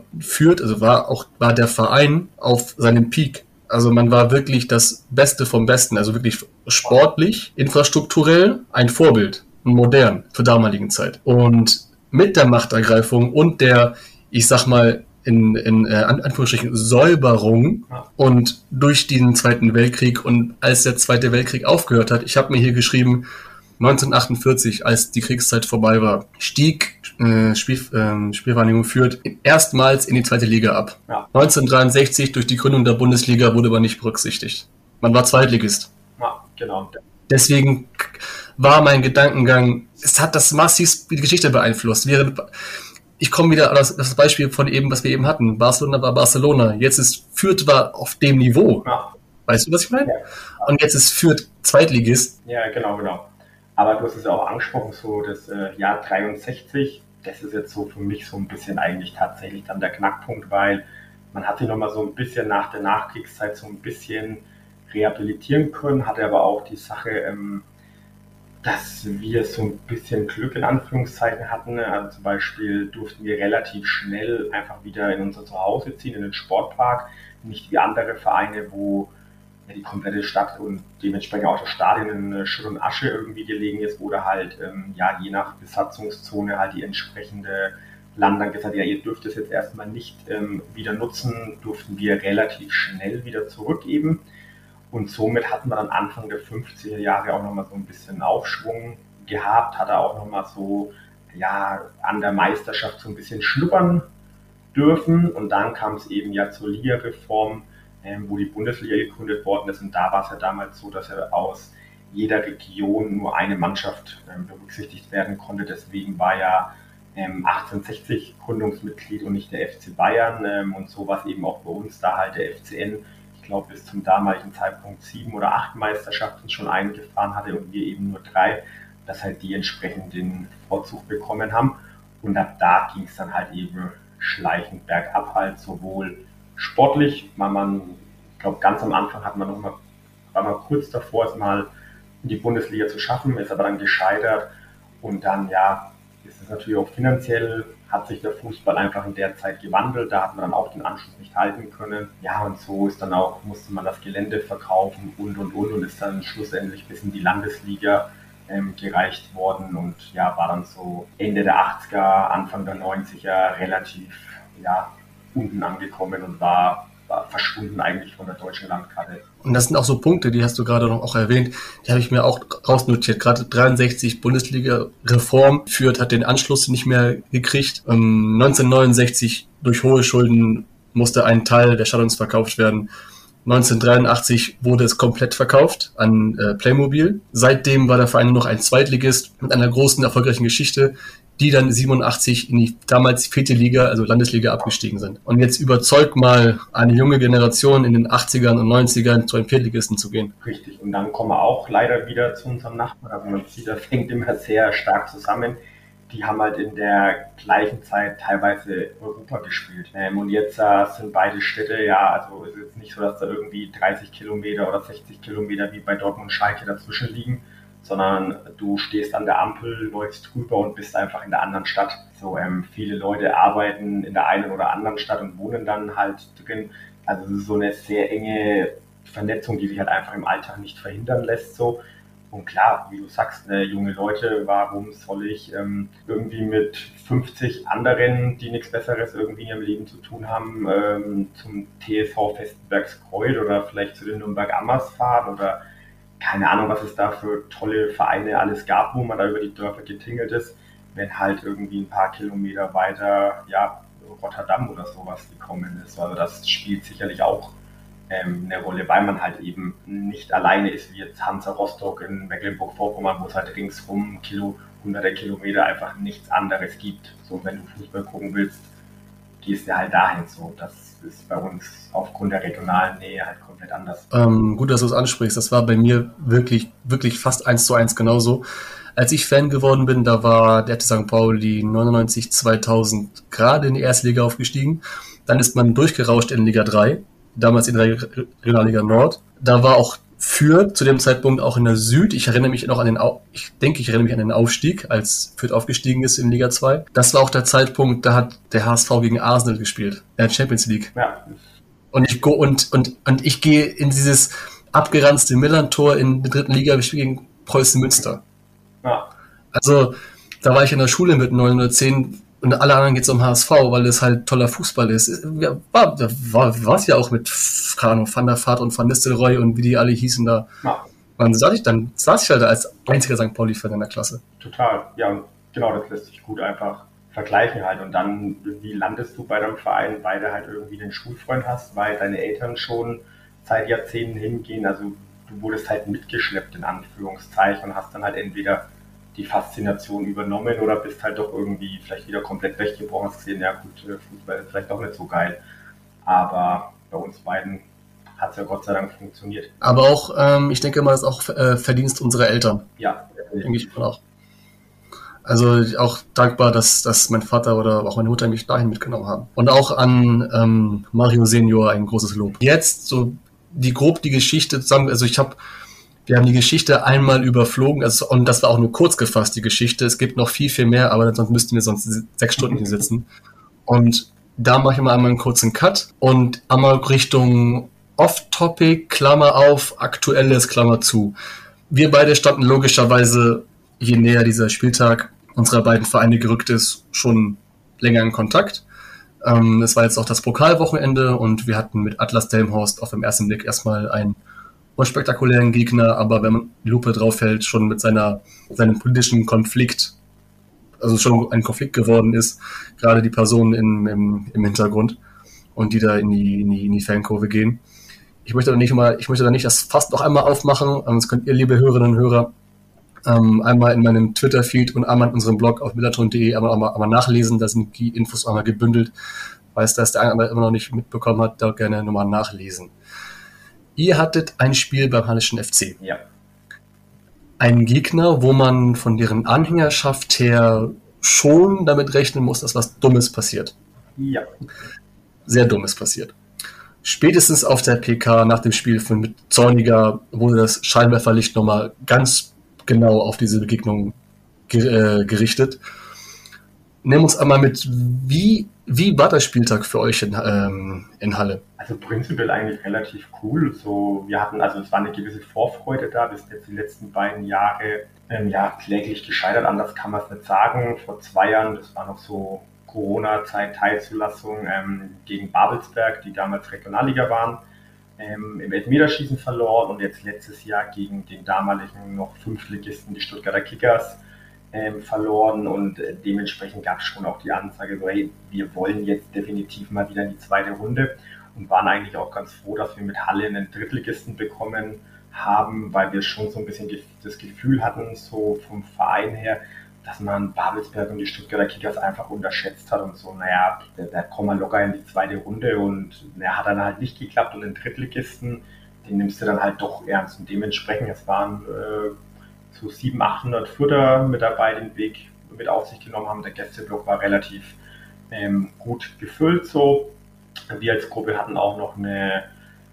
der Verein auf seinem Peak. Also man war wirklich das Beste vom Besten, also wirklich sportlich, infrastrukturell ein Vorbild, modern zur damaligen Zeit. Und mit der Machtergreifung und der, ich sag mal, in Anführungsstrichen Säuberung und durch den Zweiten Weltkrieg und als der Zweite Weltkrieg aufgehört hat, ich habe mir hier geschrieben, 1948, als die Kriegszeit vorbei war, stieg Spielvereinigung Fürth erstmals in die zweite Liga ab. Ja. 1963 durch die Gründung der Bundesliga wurde aber nicht berücksichtigt. Man war Zweitligist. Ja, genau. Deswegen war mein Gedankengang, es hat das massiv die Geschichte beeinflusst. Ich komme wieder an das Beispiel von eben, was wir eben hatten. Barcelona war Barcelona. Jetzt ist Fürth war auf dem Niveau. Ja. Weißt du, was ich meine? Ja. Und jetzt ist Fürth Zweitligist. Ja, genau. Aber du hast es ja auch angesprochen, so das Jahr 63, das ist jetzt so für mich so ein bisschen eigentlich tatsächlich dann der Knackpunkt, weil man hat sich nochmal so ein bisschen nach der Nachkriegszeit so ein bisschen rehabilitieren können, hatte aber auch die Sache, dass wir so ein bisschen Glück in Anführungszeichen hatten. Also zum Beispiel durften wir relativ schnell einfach wieder in unser Zuhause ziehen, in den Sportpark, nicht wie andere Vereine, wo die komplette Stadt und dementsprechend auch das Stadion in Schutt und Asche irgendwie gelegen ist, oder halt je nach Besatzungszone halt die entsprechende Land dann gesagt, ja, ihr dürft es jetzt erstmal nicht wieder nutzen, durften wir relativ schnell wieder zurückgeben und somit hatten wir dann Anfang der 50er Jahre auch nochmal so ein bisschen Aufschwung gehabt, hatte auch nochmal so an der Meisterschaft so ein bisschen schnuppern dürfen und dann kam es eben ja zur Ligareform, wo die Bundesliga gegründet worden ist. Und da war es ja damals so, dass ja aus jeder Region nur eine Mannschaft berücksichtigt werden konnte. Deswegen war ja 1860 Gründungsmitglied und nicht der FC Bayern. Und so war es eben auch bei uns, da halt der FCN, ich glaube, bis zum damaligen Zeitpunkt 7 oder 8 Meisterschaften schon eingefahren hatte und wir eben nur 3, dass halt die entsprechend den Vorzug bekommen haben. Und ab da ging es dann halt eben schleichend bergab, halt sowohl sportlich, ich glaube, ganz am Anfang war man kurz davor, es mal in die Bundesliga zu schaffen, ist aber dann gescheitert und dann, ist es natürlich auch finanziell, hat sich der Fußball einfach in der Zeit gewandelt, da hat man dann auch den Anschluss nicht halten können. Ja, und so ist dann auch, musste man das Gelände verkaufen und ist dann schlussendlich bis in die Landesliga gereicht worden und war dann so Ende der 80er, Anfang der 90er relativ, unten angekommen und war verschwunden eigentlich von der deutschen Landkarte. Und das sind auch so Punkte, die hast du gerade noch auch erwähnt, die habe ich mir auch rausnotiert. Gerade 63 Bundesliga-Reform Fürth hat den Anschluss nicht mehr gekriegt. 1969 durch hohe Schulden musste ein Teil der Stadions verkauft werden. 1983 wurde es komplett verkauft an Playmobil. Seitdem war der Verein nur noch ein Zweitligist mit einer großen, erfolgreichen Geschichte, die dann 87 in die damals 4. Liga, also Landesliga, abgestiegen sind. Und jetzt überzeugt mal eine junge Generation in den 80ern und 90ern zu einem Viertligisten zu gehen. Richtig, und dann kommen wir auch leider wieder zu unserem Nachbarn. Also man sieht, das hängt immer sehr stark zusammen. Die haben halt in der gleichen Zeit teilweise Europa gespielt. Und jetzt sind beide Städte, also es ist jetzt nicht so, dass da irgendwie 30 Kilometer oder 60 Kilometer wie bei Dortmund und Schalke dazwischen liegen, sondern du stehst an der Ampel, läufst drüber und bist einfach in der anderen Stadt. So, viele Leute arbeiten in der einen oder anderen Stadt und wohnen dann halt drin. Also es ist so eine sehr enge Vernetzung, die sich halt einfach im Alltag nicht verhindern lässt. So. Und klar, wie du sagst, junge Leute, warum soll ich irgendwie mit 50 anderen, die nichts Besseres irgendwie in ihrem Leben zu tun haben, zum TSV Vestenbergskreuz oder vielleicht zu den Nürnberg Ammers fahren oder keine Ahnung, was es da für tolle Vereine alles gab, wo man da über die Dörfer getingelt ist, wenn halt irgendwie ein paar Kilometer weiter, Rotterdam oder sowas gekommen ist. Also das spielt sicherlich auch eine Rolle, weil man halt eben nicht alleine ist, wie jetzt Hansa Rostock in Mecklenburg-Vorpommern, wo es halt ringsrum hunderte Kilometer einfach nichts anderes gibt. So, wenn du Fußball gucken willst, gehst du halt dahin so. Das ist bei uns aufgrund der regionalen Nähe halt komplett anders. Gut, dass du es ansprichst. Das war bei mir wirklich, wirklich fast 1:1 genauso. Als ich Fan geworden bin, da war der FC St. Pauli 99, 2000 gerade in die erste Liga aufgestiegen. Dann ist man durchgerauscht in Liga 3, damals in der Regionalliga Nord. Da war auch Fürth zu dem Zeitpunkt auch in der Süd. Ich erinnere mich an den Aufstieg, als Fürth aufgestiegen ist in Liga 2. Das war auch der Zeitpunkt, da hat der HSV gegen Arsenal gespielt, in der Champions League. Ja. Und ich gehe in dieses abgeranzte Millern-Tor in der dritten Liga, ich spiele gegen Preußen Münster. Ja. Also, da war ich in der Schule mit 9 oder 10 und alle anderen geht's um HSV, weil es halt toller Fußball ist. War es ja auch mit, keine Ahnung, Van der Vaart und Van Nistelrooy und wie die alle hießen da. Ja. Dann saß ich halt als einziger St. Pauli-Fan in der Klasse. Total, ja, und genau, das lässt sich gut einfach vergleichen halt. Und dann, wie landest du bei deinem Verein, weil du halt irgendwie den Schulfreund hast, weil deine Eltern schon seit Jahrzehnten hingehen, also du wurdest halt mitgeschleppt in Anführungszeichen und hast dann halt entweder die Faszination übernommen oder bist halt doch irgendwie vielleicht wieder komplett weggebrochen, hast gesehen, ja gut, Fußball ist vielleicht doch nicht so geil. Aber bei uns beiden hat es ja Gott sei Dank funktioniert. Aber auch, ich denke mal, das ist auch Verdienst unserer Eltern. Ja. Denke ich mal auch. Also auch dankbar, dass mein Vater oder auch meine Mutter mich dahin mitgenommen haben. Und auch an Mario Senior ein großes Lob. Jetzt so die Geschichte zusammen, also wir haben die Geschichte einmal überflogen, also, und das war auch nur kurz gefasst, die Geschichte. Es gibt noch viel, viel mehr, aber sonst müssten wir 6 Stunden hier sitzen. Und da mache ich mal einmal einen kurzen Cut und einmal Richtung Off-Topic, Klammer auf, Aktuelles, Klammer zu. Wir beide standen logischerweise, je näher dieser Spieltag unserer beiden Vereine gerückt ist, schon länger in Kontakt. Es war jetzt auch das Pokalwochenende und wir hatten mit Atlas Delmenhorst auf den ersten Blick erstmal einen unspektakulären Gegner, aber wenn man die Lupe drauf hält, schon mit seinem politischen Konflikt, also schon ein Konflikt geworden ist, gerade die Personen im Hintergrund und die da in die Fankurve gehen. Ich möchte da nicht das Fass noch einmal aufmachen, das könnt ihr, liebe Hörerinnen und Hörer, einmal in meinem Twitter-Feed und einmal in unserem Blog auf millerton.de einmal nachlesen, da sind die Infos einmal gebündelt. Weiß, dass der eine immer noch nicht mitbekommen hat, da gerne nochmal nachlesen. Ihr hattet ein Spiel beim Hallischen FC. Ja. Ein Gegner, wo man von deren Anhängerschaft her schon damit rechnen muss, dass was Dummes passiert. Ja. Sehr Dummes passiert. Spätestens auf der PK nach dem Spiel mit Zorniger wurde das Scheinwerferlicht nochmal ganz genau auf diese Begegnung gerichtet. Nimm uns einmal mit, wie war der Spieltag für euch in Halle? Also prinzipiell eigentlich relativ cool. So, es war eine gewisse Vorfreude da. Wir sind jetzt die letzten beiden Jahre kläglich gescheitert, anders kann man es nicht sagen. Vor 2 Jahren, das war noch so Corona-Zeit, Teilzulassung gegen Babelsberg, die damals Regionalliga waren, im Elfmeterschießen verloren und jetzt letztes Jahr gegen den damaligen noch Fünftligisten, die Stuttgarter Kickers, verloren und dementsprechend gab es schon auch die Ansage, so hey, wir wollen jetzt definitiv mal wieder in die zweite Runde und waren eigentlich auch ganz froh, dass wir mit Halle einen Drittligisten bekommen haben, weil wir schon so ein bisschen das Gefühl hatten, so vom Verein her, dass man Babelsberg und die Stuttgarter Kickers einfach unterschätzt hat und so, da kommen wir locker in die zweite Runde und hat dann halt nicht geklappt und den Drittligisten, den nimmst du dann halt doch ernst und dementsprechend, es waren so 700, 800 Fürther mit dabei, den Weg mit auf sich genommen haben. Der Gästeblock war relativ gut gefüllt so. Wir als Gruppe hatten auch noch eine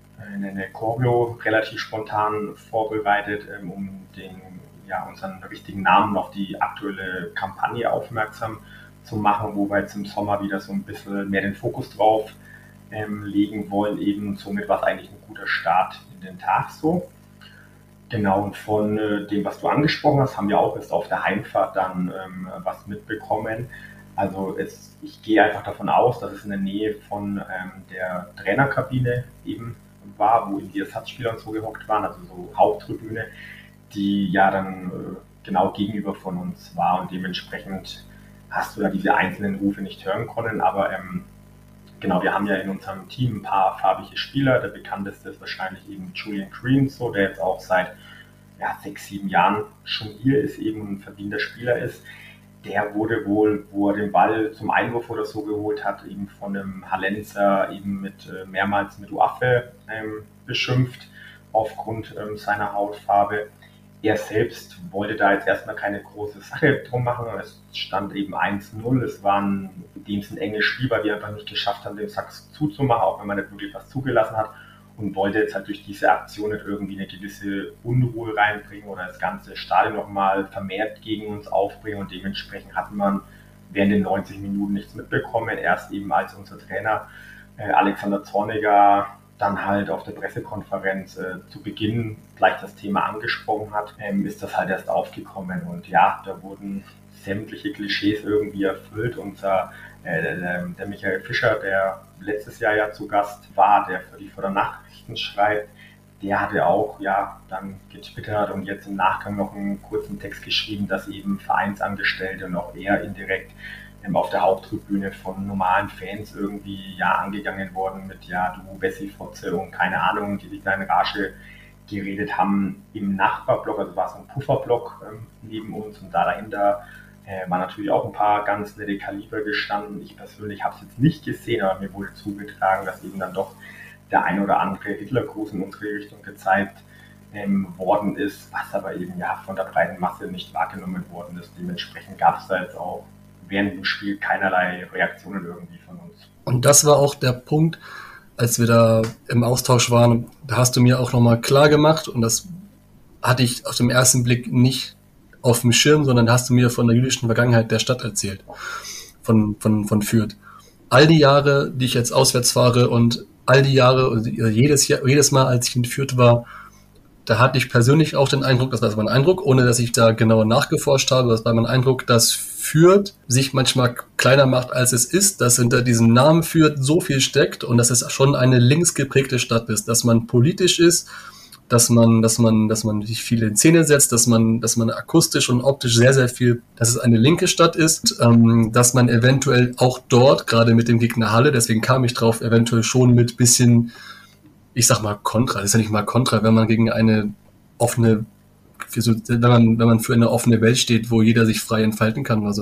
Choreo relativ spontan vorbereitet, um unseren richtigen Namen auf die aktuelle Kampagne aufmerksam zu machen, wo wir jetzt im Sommer wieder so ein bisschen mehr den Fokus drauf legen wollen. Eben somit war es eigentlich ein guter Start in den Tag so. Genau, und von dem, was du angesprochen hast, haben wir auch erst auf der Heimfahrt dann was mitbekommen. Also ich gehe einfach davon aus, dass es in der Nähe von der Trainerkabine eben war, wo eben die Ersatzspieler und so gehockt waren, also so Haupttribüne, die ja dann genau gegenüber von uns war und dementsprechend hast du da diese einzelnen Rufe nicht hören können, aber genau, wir haben ja in unserem Team ein paar farbige Spieler, der bekannteste ist wahrscheinlich eben Julian Green, so, der jetzt auch seit 6, 7 Jahren schon hier ist, eben ein verdienter Spieler ist. Der wurde wohl, wo er den Ball zum Einwurf oder so geholt hat, eben von einem Hallenser eben mehrmals mit Waffe beschimpft aufgrund seiner Hautfarbe. Er selbst wollte da jetzt erstmal keine große Sache drum machen. Es stand eben 1-0. Es war in dem Sinne ein enges Spiel, weil wir einfach nicht geschafft haben, den Sack zuzumachen, auch wenn man nicht wirklich was zugelassen hat. Und wollte jetzt halt durch diese Aktion nicht irgendwie eine gewisse Unruhe reinbringen oder das ganze Stadion nochmal vermehrt gegen uns aufbringen. Und dementsprechend hat man während den 90 Minuten nichts mitbekommen. Erst eben als unser Trainer Alexander Zorniger dann halt auf der Pressekonferenz zu Beginn gleich das Thema angesprochen hat, ist das halt erst aufgekommen. Und ja, da wurden sämtliche Klischees irgendwie erfüllt. Der Michael Fischer, der letztes Jahr ja zu Gast war, der für die Fördernachrichten schreibt, der hatte auch dann getwittert und jetzt im Nachgang noch einen kurzen Text geschrieben, dass eben Vereinsangestellte und auch er indirekt auf der Haupttribüne von normalen Fans irgendwie angegangen worden mit du Bessi-Fotze und keine Ahnung, die sich da in Rage geredet haben im Nachbarblock, also war so ein Pufferblock neben uns und da dahinter waren natürlich auch ein paar ganz nette Kaliber gestanden. Ich persönlich habe es jetzt nicht gesehen, aber mir wurde zugetragen, dass eben dann doch der ein oder andere Hitlergruß in unsere Richtung gezeigt worden ist, was aber eben von der breiten Masse nicht wahrgenommen worden ist. Dementsprechend gab es da jetzt auch während dem Spiel keinerlei Reaktionen irgendwie von uns. Und das war auch der Punkt, als wir da im Austausch waren, da hast du mir auch nochmal klar gemacht und das hatte ich auf den ersten Blick nicht auf dem Schirm, sondern da hast du mir von der jüdischen Vergangenheit der Stadt erzählt, von Fürth. All die Jahre, die ich jetzt auswärts fahre und all die Jahre, jedes Mal, als ich in Fürth war, da hatte ich persönlich auch den Eindruck, das war mein Eindruck, ohne dass ich da genauer nachgeforscht habe, das war mein Eindruck, dass Fürth sich manchmal kleiner macht, als es ist, dass hinter diesem Namen Fürth so viel steckt und dass es schon eine linksgeprägte Stadt ist, dass man politisch ist, dass man sich viel in Szene setzt, dass man akustisch und optisch sehr, sehr viel, dass es eine linke Stadt ist, dass man eventuell auch dort, gerade mit dem Gegner Halle, deswegen kam ich drauf, eventuell schon mit bisschen, ich sag mal Kontra, das ist ja nicht mal Kontra, wenn man gegen eine offene, wenn man für eine offene Welt steht, wo jeder sich frei entfalten kann, dass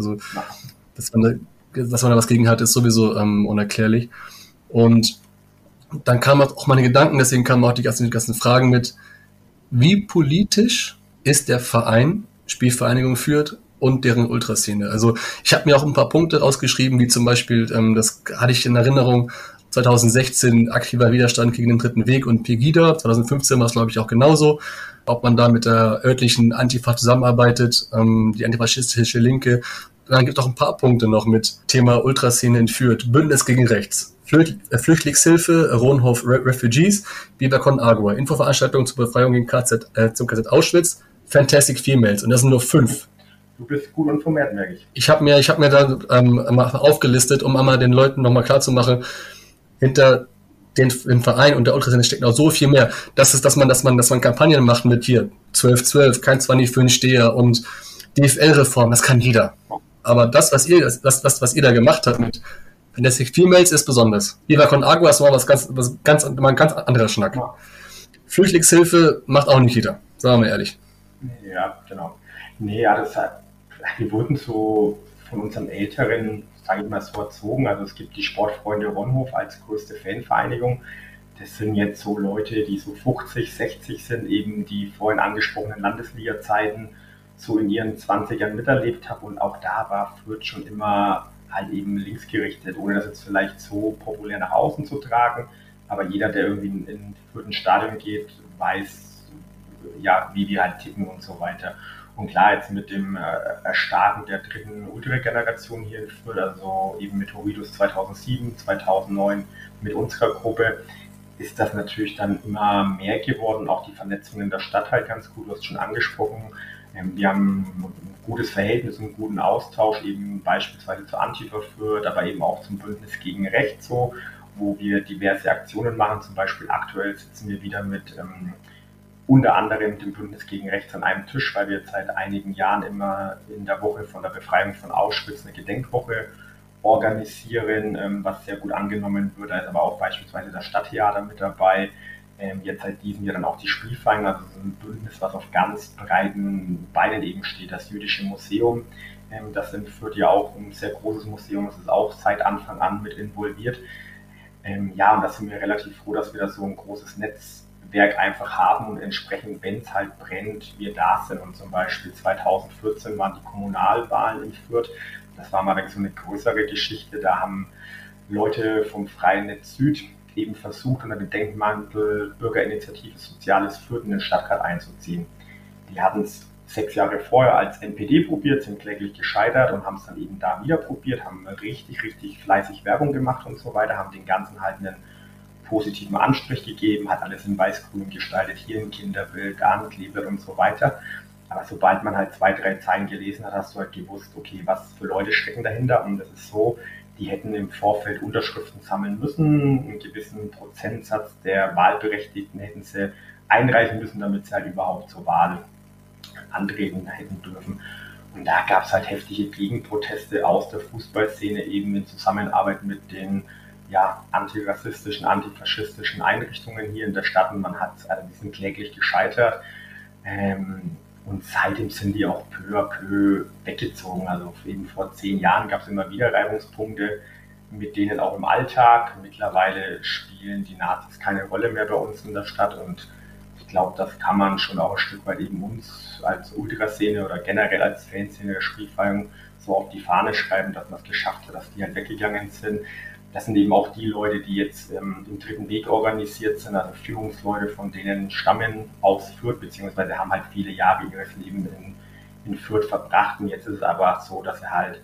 man da was gegen hat, ist sowieso unerklärlich. Und dann kamen auch meine Gedanken, deswegen kamen auch die ganzen Fragen mit, wie politisch ist der Verein, Spielvereinigung Fürth und deren Ultraszene? Also ich habe mir auch ein paar Punkte rausgeschrieben, wie zum Beispiel, das hatte ich in Erinnerung, 2016 aktiver Widerstand gegen den Dritten Weg und Pegida, 2015 war es glaube ich auch genauso, ob man da mit der örtlichen Antifa zusammenarbeitet, die antifaschistische Linke. Und dann gibt es auch ein paar Punkte noch mit Thema Ultraszene in Fürth, Bündnis gegen Rechts, Flüchtlingshilfe, Ronhof Refugees, Viva Con Agua, Infoveranstaltungen zur Befreiung gegen zum KZ Auschwitz, Fantastic Females. Und das sind nur 5. Du bist gut informiert, merke ich. Ich hab mir da mal aufgelistet, um einmal den Leuten nochmal klarzumachen, hinter dem Verein und der Ultraszene steckt noch so viel mehr. Das ist, dass man Kampagnen macht mit hier 12-12, kein 20 für den Steher und DFL-Reform, das kann jeder. Aber das, was ihr da gemacht habt mit Fantastic Females, ist besonders. Viva Con Agua ist mal ein ganz anderer Schnack. Ja. Flüchtlingshilfe macht auch nicht jeder, sagen wir ehrlich. Ja, genau. Wir wurden so von unseren Älteren, sage ich mal, so erzogen. Also es gibt die Sportfreunde Ronhof als größte Fanvereinigung. Das sind jetzt so Leute, die so 50, 60 sind, eben die vorhin angesprochenen Landesliga-Zeiten so in ihren 20ern miterlebt haben. Und auch da war Fürth schon immer halt eben linksgerichtet, ohne das jetzt vielleicht so populär nach außen zu tragen. Aber jeder, der irgendwie in Fürth ins Stadion geht, weiß, wie wir halt ticken und so weiter. Und klar, jetzt mit dem Erstarken der dritten Ultra-Generation hier in Fürth, also eben mit Horridus 2007, 2009 mit unserer Gruppe, ist das natürlich dann immer mehr geworden. Auch die Vernetzung in der Stadt halt ganz gut, du hast schon angesprochen. Wir haben ein gutes Verhältnis, einen guten Austausch, eben beispielsweise zur Antifa Fürth, aber eben auch zum Bündnis gegen Rechts, so, wo wir diverse Aktionen machen. Zum Beispiel aktuell sitzen wir wieder mit unter anderem dem Bündnis gegen Rechts an einem Tisch, weil wir jetzt seit einigen Jahren immer in der Woche von der Befreiung von Auschwitz eine Gedenkwoche organisieren, was sehr gut angenommen wird. Da ist aber auch beispielsweise das Stadttheater mit dabei. Jetzt seit diesem Jahr dann auch die Spielvereine, also so ein Bündnis, was auf ganz breiten Beinen eben steht, das Jüdische Museum. Das in Fürth ja auch ein sehr großes Museum, das ist auch seit Anfang an mit involviert. Ja, und da sind wir relativ froh, dass wir da so ein großes Netzwerk einfach haben und entsprechend, wenn es halt brennt, wir da sind. Und zum Beispiel 2014 waren die Kommunalwahlen in Fürth. Das war mal so eine größere Geschichte. Da haben Leute vom Freien Netz Süd eben versucht, unter dem Denkmantel Bürgerinitiative Soziales Fürth in den Stadtrat einzuziehen. Die hatten es 6 Jahre vorher als NPD probiert, sind kläglich gescheitert und haben es dann eben da wieder probiert, haben richtig, richtig fleißig Werbung gemacht und so weiter, haben den Ganzen halt einen positiven Anstrich gegeben, hat alles in weiß-grün gestaltet, hier ein Kinderbild, da ein Kleeblatt und so weiter. Aber sobald man halt 2, 3 Zeilen gelesen hat, hast du halt gewusst, okay, was für Leute stecken dahinter. Und das ist so, die hätten im Vorfeld Unterschriften sammeln müssen, einen gewissen Prozentsatz der Wahlberechtigten hätten sie einreichen müssen, damit sie halt überhaupt zur Wahl antreten hätten dürfen. Und da gab es halt heftige Gegenproteste aus der Fußballszene, eben in Zusammenarbeit mit den antirassistischen, antifaschistischen Einrichtungen hier in der Stadt. Und die sind kläglich gescheitert. Und seitdem sind die auch peu à peu weggezogen. Also eben vor 10 Jahren gab es immer wieder Reibungspunkte, mit denen auch im Alltag. Mittlerweile spielen die Nazis keine Rolle mehr bei uns in der Stadt. Und ich glaube, das kann man schon auch ein Stück weit eben uns als Ultraszene oder generell als Fanszene der Spielvereinigung so auf die Fahne schreiben, dass man es geschafft hat, dass die halt weggegangen sind. Das sind eben auch die Leute, die jetzt im dritten Weg organisiert sind, also Führungsleute, von denen stammen aus Fürth, beziehungsweise haben halt viele Jahre ihres Lebens in Fürth verbracht. Und jetzt ist es aber so, dass sie halt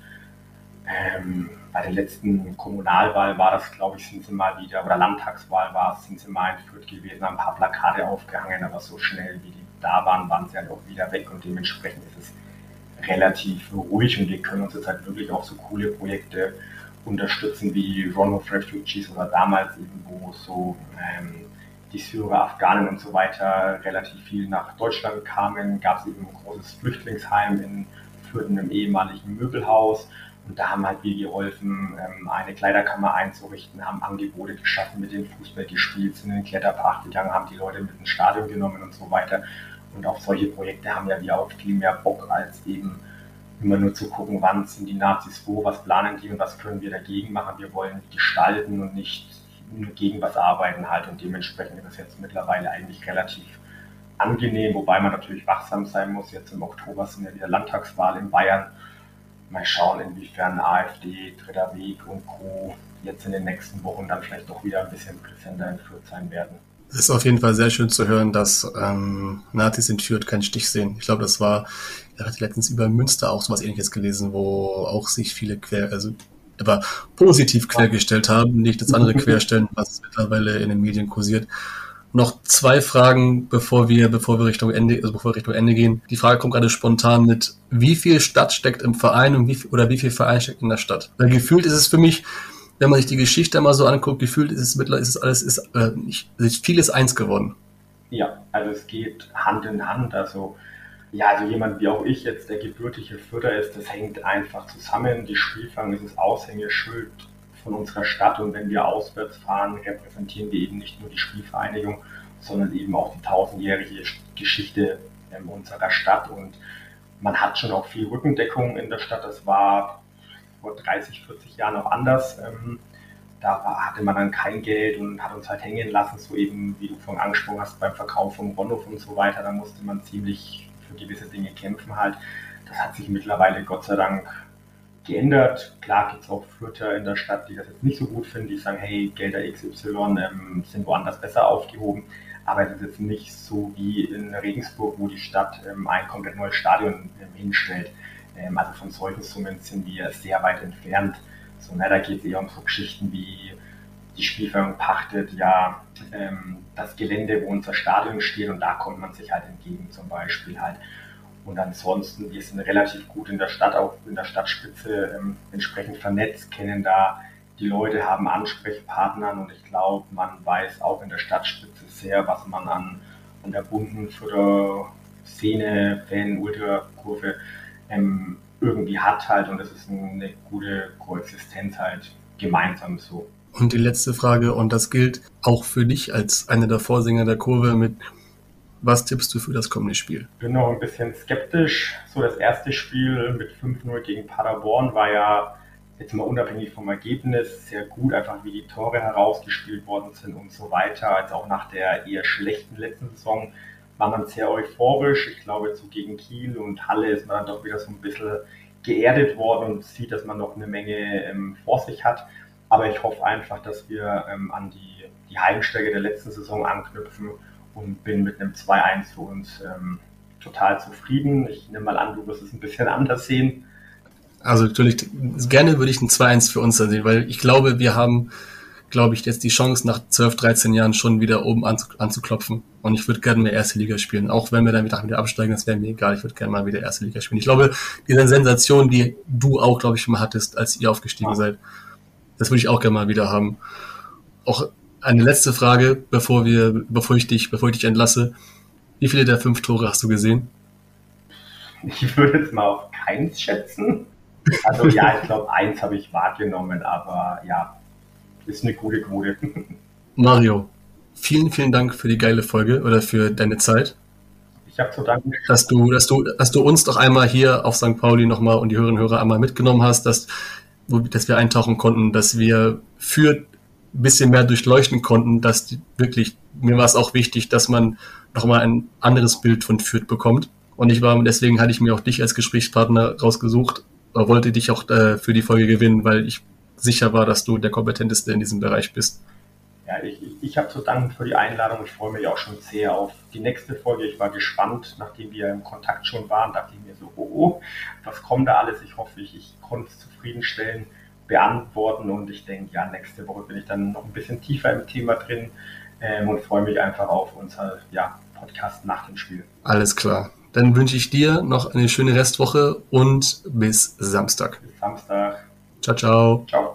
bei der letzten Kommunalwahl war das, glaube ich, sind sie mal wieder, oder Landtagswahl war es, sind sie mal in Fürth gewesen, haben ein paar Plakate aufgehangen, aber so schnell wie die da waren, waren sie halt auch wieder weg und dementsprechend ist es relativ ruhig und wir können uns jetzt halt wirklich auch so coole Projekte unterstützen wie Run of Refugees oder damals eben, wo so die Syrer, Afghanen und so weiter relativ viel nach Deutschland kamen, gab es eben ein großes Flüchtlingsheim in Fürth, einem ehemaligen Möbelhaus. Und da haben halt wir geholfen, eine Kleiderkammer einzurichten, haben Angebote geschaffen, mit dem Fußball gespielt, sind in den Kletterpark gegangen, haben die Leute mit ins Stadion genommen und so weiter. Und auf solche Projekte haben ja wir auch viel mehr Bock, als eben immer nur zu gucken, wann sind die Nazis wo, was planen die und was können wir dagegen machen. Wir wollen gestalten und nicht nur gegen was arbeiten halt. Und dementsprechend ist es jetzt mittlerweile eigentlich relativ angenehm, wobei man natürlich wachsam sein muss. Jetzt im Oktober sind ja wieder Landtagswahl in Bayern. Mal schauen, inwiefern AfD, Dritter Weg und Co. jetzt in den nächsten Wochen dann vielleicht doch wieder ein bisschen präsenter in Fürth sein werden. Es ist auf jeden Fall sehr schön zu hören, dass Nazis in Fürth keinen Stich sehen. Ich glaube, das war, ich hatte letztens über Münster auch sowas Ähnliches gelesen, wo auch sich viele aber positiv quergestellt haben, nicht das andere querstellen, was mittlerweile in den Medien kursiert. Noch 2 Fragen, bevor wir Richtung Ende gehen. Die Frage kommt gerade spontan mit: Wie viel Stadt steckt im Verein und wie viel Verein steckt in der Stadt? Weil gefühlt ist es für mich, wenn man sich die Geschichte mal so anguckt, gefühlt ist vieles eins geworden. Ja, also es geht Hand in Hand. Also jemand wie auch ich jetzt, der gebürtige Fürther ist, das hängt einfach zusammen. Die Spielvereinigung ist das Aushängeschild von unserer Stadt und wenn wir auswärts fahren, repräsentieren wir eben nicht nur die Spielvereinigung, sondern eben auch die 1000-jährige Geschichte unserer Stadt und man hat schon auch viel Rückendeckung in der Stadt. Das war vor 30, 40 Jahren auch anders. Da hatte man dann kein Geld und hat uns halt hängen lassen, so eben, wie du vorhin angesprochen hast, beim Verkauf vom Ronhof und so weiter. Da musste man ziemlich für gewisse Dinge kämpfen halt. Das hat sich mittlerweile Gott sei Dank geändert. Klar gibt es auch Fürther in der Stadt, die das jetzt nicht so gut finden, die sagen, hey, Gelder XY sind woanders besser aufgehoben. Aber es ist jetzt nicht so wie in Regensburg, wo die Stadt ein komplett neues Stadion hinstellt. Also von solchen Summen sind wir sehr weit entfernt. So, da geht es eher um so Geschichten wie die Spielvereinigung pachtet das Gelände, wo unser Stadion steht und da kommt man sich halt entgegen zum Beispiel halt. Und ansonsten, wir sind relativ gut in der Stadt, auch in der Stadtspitze entsprechend vernetzt, kennen da die Leute, haben Ansprechpartnern und ich glaube, man weiß auch in der Stadtspitze sehr, was man an der bunten Szene, Fan, Ultrakurve irgendwie hat halt und das ist eine gute Koexistenz halt gemeinsam so. Und die letzte Frage, und das gilt auch für dich als einer der Vorsänger der Kurve, mit was tippst du für das kommende Spiel? Ich bin noch ein bisschen skeptisch. So, das erste Spiel mit 5-0 gegen Paderborn war ja jetzt mal unabhängig vom Ergebnis sehr gut, einfach wie die Tore herausgespielt worden sind und so weiter. Als auch nach der eher schlechten letzten Saison war man sehr euphorisch. Ich glaube, jetzt so gegen Kiel und Halle ist man dann doch wieder so ein bisschen geerdet worden und sieht, dass man noch eine Menge vor sich hat. Aber ich hoffe einfach, dass wir an die Heimstärke der letzten Saison anknüpfen und bin mit einem 2-1 für uns total zufrieden. Ich nehme mal an, du wirst es ein bisschen anders sehen. Also natürlich, gerne würde ich ein 2-1 für uns sehen, weil ich glaube, wir haben, jetzt die Chance, nach 12, 13 Jahren schon wieder oben anzuklopfen. Und ich würde gerne mehr Erste Liga spielen. Auch wenn wir dann wieder absteigen, das wäre mir egal. Ich würde gerne mal wieder Erste Liga spielen. Ich glaube, diese Sensation, die du auch, glaube ich, mal hattest, als ihr aufgestiegen seid, das würde ich auch gerne mal wieder haben. Auch eine letzte Frage, bevor ich dich entlasse. Wie viele der 5 Tore hast du gesehen? Ich würde jetzt mal auf keins schätzen. Also ja, ich glaube, 1 habe ich wahrgenommen, aber ja, ist eine gute Quote. Mario, vielen, vielen Dank für die geile Folge oder für deine Zeit. Ich habe zu danken, dass du uns doch einmal hier auf St. Pauli nochmal und die Hörerinnen und Hörer einmal mitgenommen hast, dass wir eintauchen konnten, dass wir Fürth ein bisschen mehr durchleuchten konnten, dass wirklich, mir war es auch wichtig, dass man nochmal ein anderes Bild von Fürth bekommt. Und deswegen hatte ich mir auch dich als Gesprächspartner rausgesucht, wollte dich auch für die Folge gewinnen, weil ich sicher war, dass du der Kompetenteste in diesem Bereich bist. Ja, ich habe zu danken für die Einladung. Ich freue mich auch schon sehr auf die nächste Folge. Ich war gespannt, nachdem wir im Kontakt schon waren, dachte ich mir so, oh, was kommt da alles? Ich hoffe, ich konnte es zufriedenstellend beantworten und ich denke, ja, nächste Woche bin ich dann noch ein bisschen tiefer im Thema drin und freue mich einfach auf unser Podcast nach dem Spiel. Alles klar. Dann wünsche ich dir noch eine schöne Restwoche und bis Samstag. Bis Samstag. Ciao, ciao. Ciao.